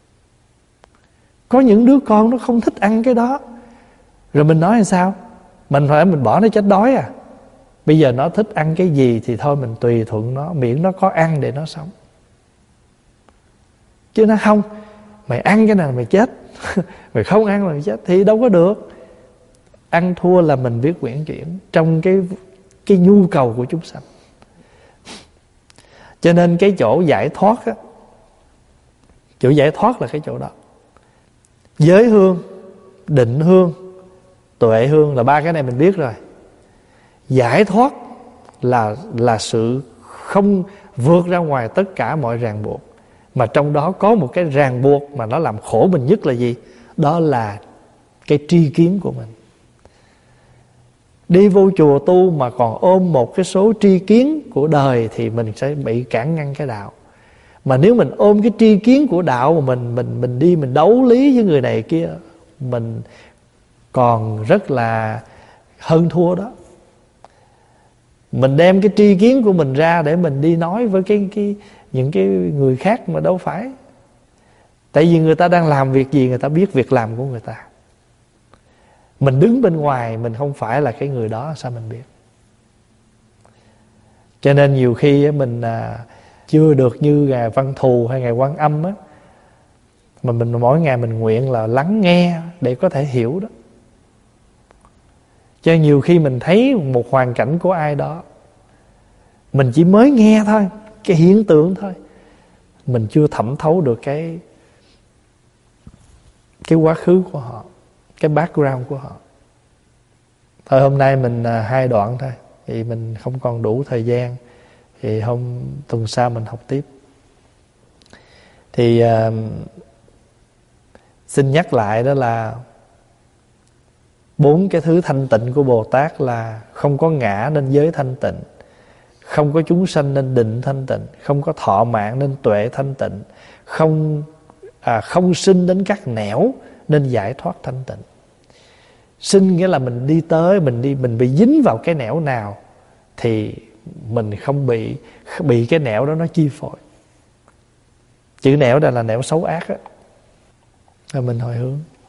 Có những đứa con nó không thích ăn cái đó, rồi mình nói là sao? Mình phải mình bỏ nó chết đói à? Bây giờ nó thích ăn cái gì thì thôi mình tùy thuận nó, miễn nó có ăn để nó sống. Chứ nó không, mày ăn cái này mày chết, mày không ăn là mày chết, thì đâu có được. Ăn thua là mình biết quyển chuyển trong cái cái nhu cầu của chúng sanh. Cho nên cái chỗ giải thoát á, chỗ giải thoát là cái chỗ đó. Giới hương, định hương, tuệ hương là ba cái này mình biết rồi. Giải thoát là là sự không vượt ra ngoài tất cả mọi ràng buộc, mà trong đó có một cái ràng buộc mà nó làm khổ mình nhất là gì? Đó là cái tri kiến của mình. Đi vô chùa tu mà còn ôm một cái số tri kiến của đời thì mình sẽ bị cản ngăn cái đạo. Mà nếu mình ôm cái tri kiến của đạo mà mình mình mình đi mình đấu lý với người này kia, mình còn rất là hơn thua đó. Mình đem cái tri kiến của mình ra để mình đi nói với cái cái những cái người khác mà đâu phải. Tại vì người ta đang làm việc gì, người ta biết việc làm của người ta. Mình đứng bên ngoài, mình không phải là cái người đó, sao mình biết? Cho nên nhiều khi mình à, chưa được như Ngài Văn Thù hay Ngài Quan Âm á, mà mình mỗi ngày mình nguyện là lắng nghe để có thể hiểu đó. Cho nên nhiều khi mình thấy một hoàn cảnh của ai đó, mình chỉ mới nghe thôi, cái hiện tượng thôi, mình chưa thẩm thấu được cái cái quá khứ của họ, cái background của họ. Thôi hôm nay mình à, hai đoạn thôi, thì mình không còn đủ thời gian, thì hôm tuần sau mình học tiếp. Thì à, xin nhắc lại đó là bốn cái thứ thanh tịnh của Bồ Tát là không có ngã nên giới thanh tịnh, không có chúng sanh nên định thanh tịnh, không có thọ mạng nên tuệ thanh tịnh, không à, không sinh đến các nẻo nên giải thoát thanh tịnh. Sinh nghĩa là mình đi tới, mình đi mình bị dính vào cái nẻo nào thì mình không bị bị cái nẻo đó nó chi phối. Chữ nẻo đây là nẻo xấu ác á. Rồi mình hồi hướng.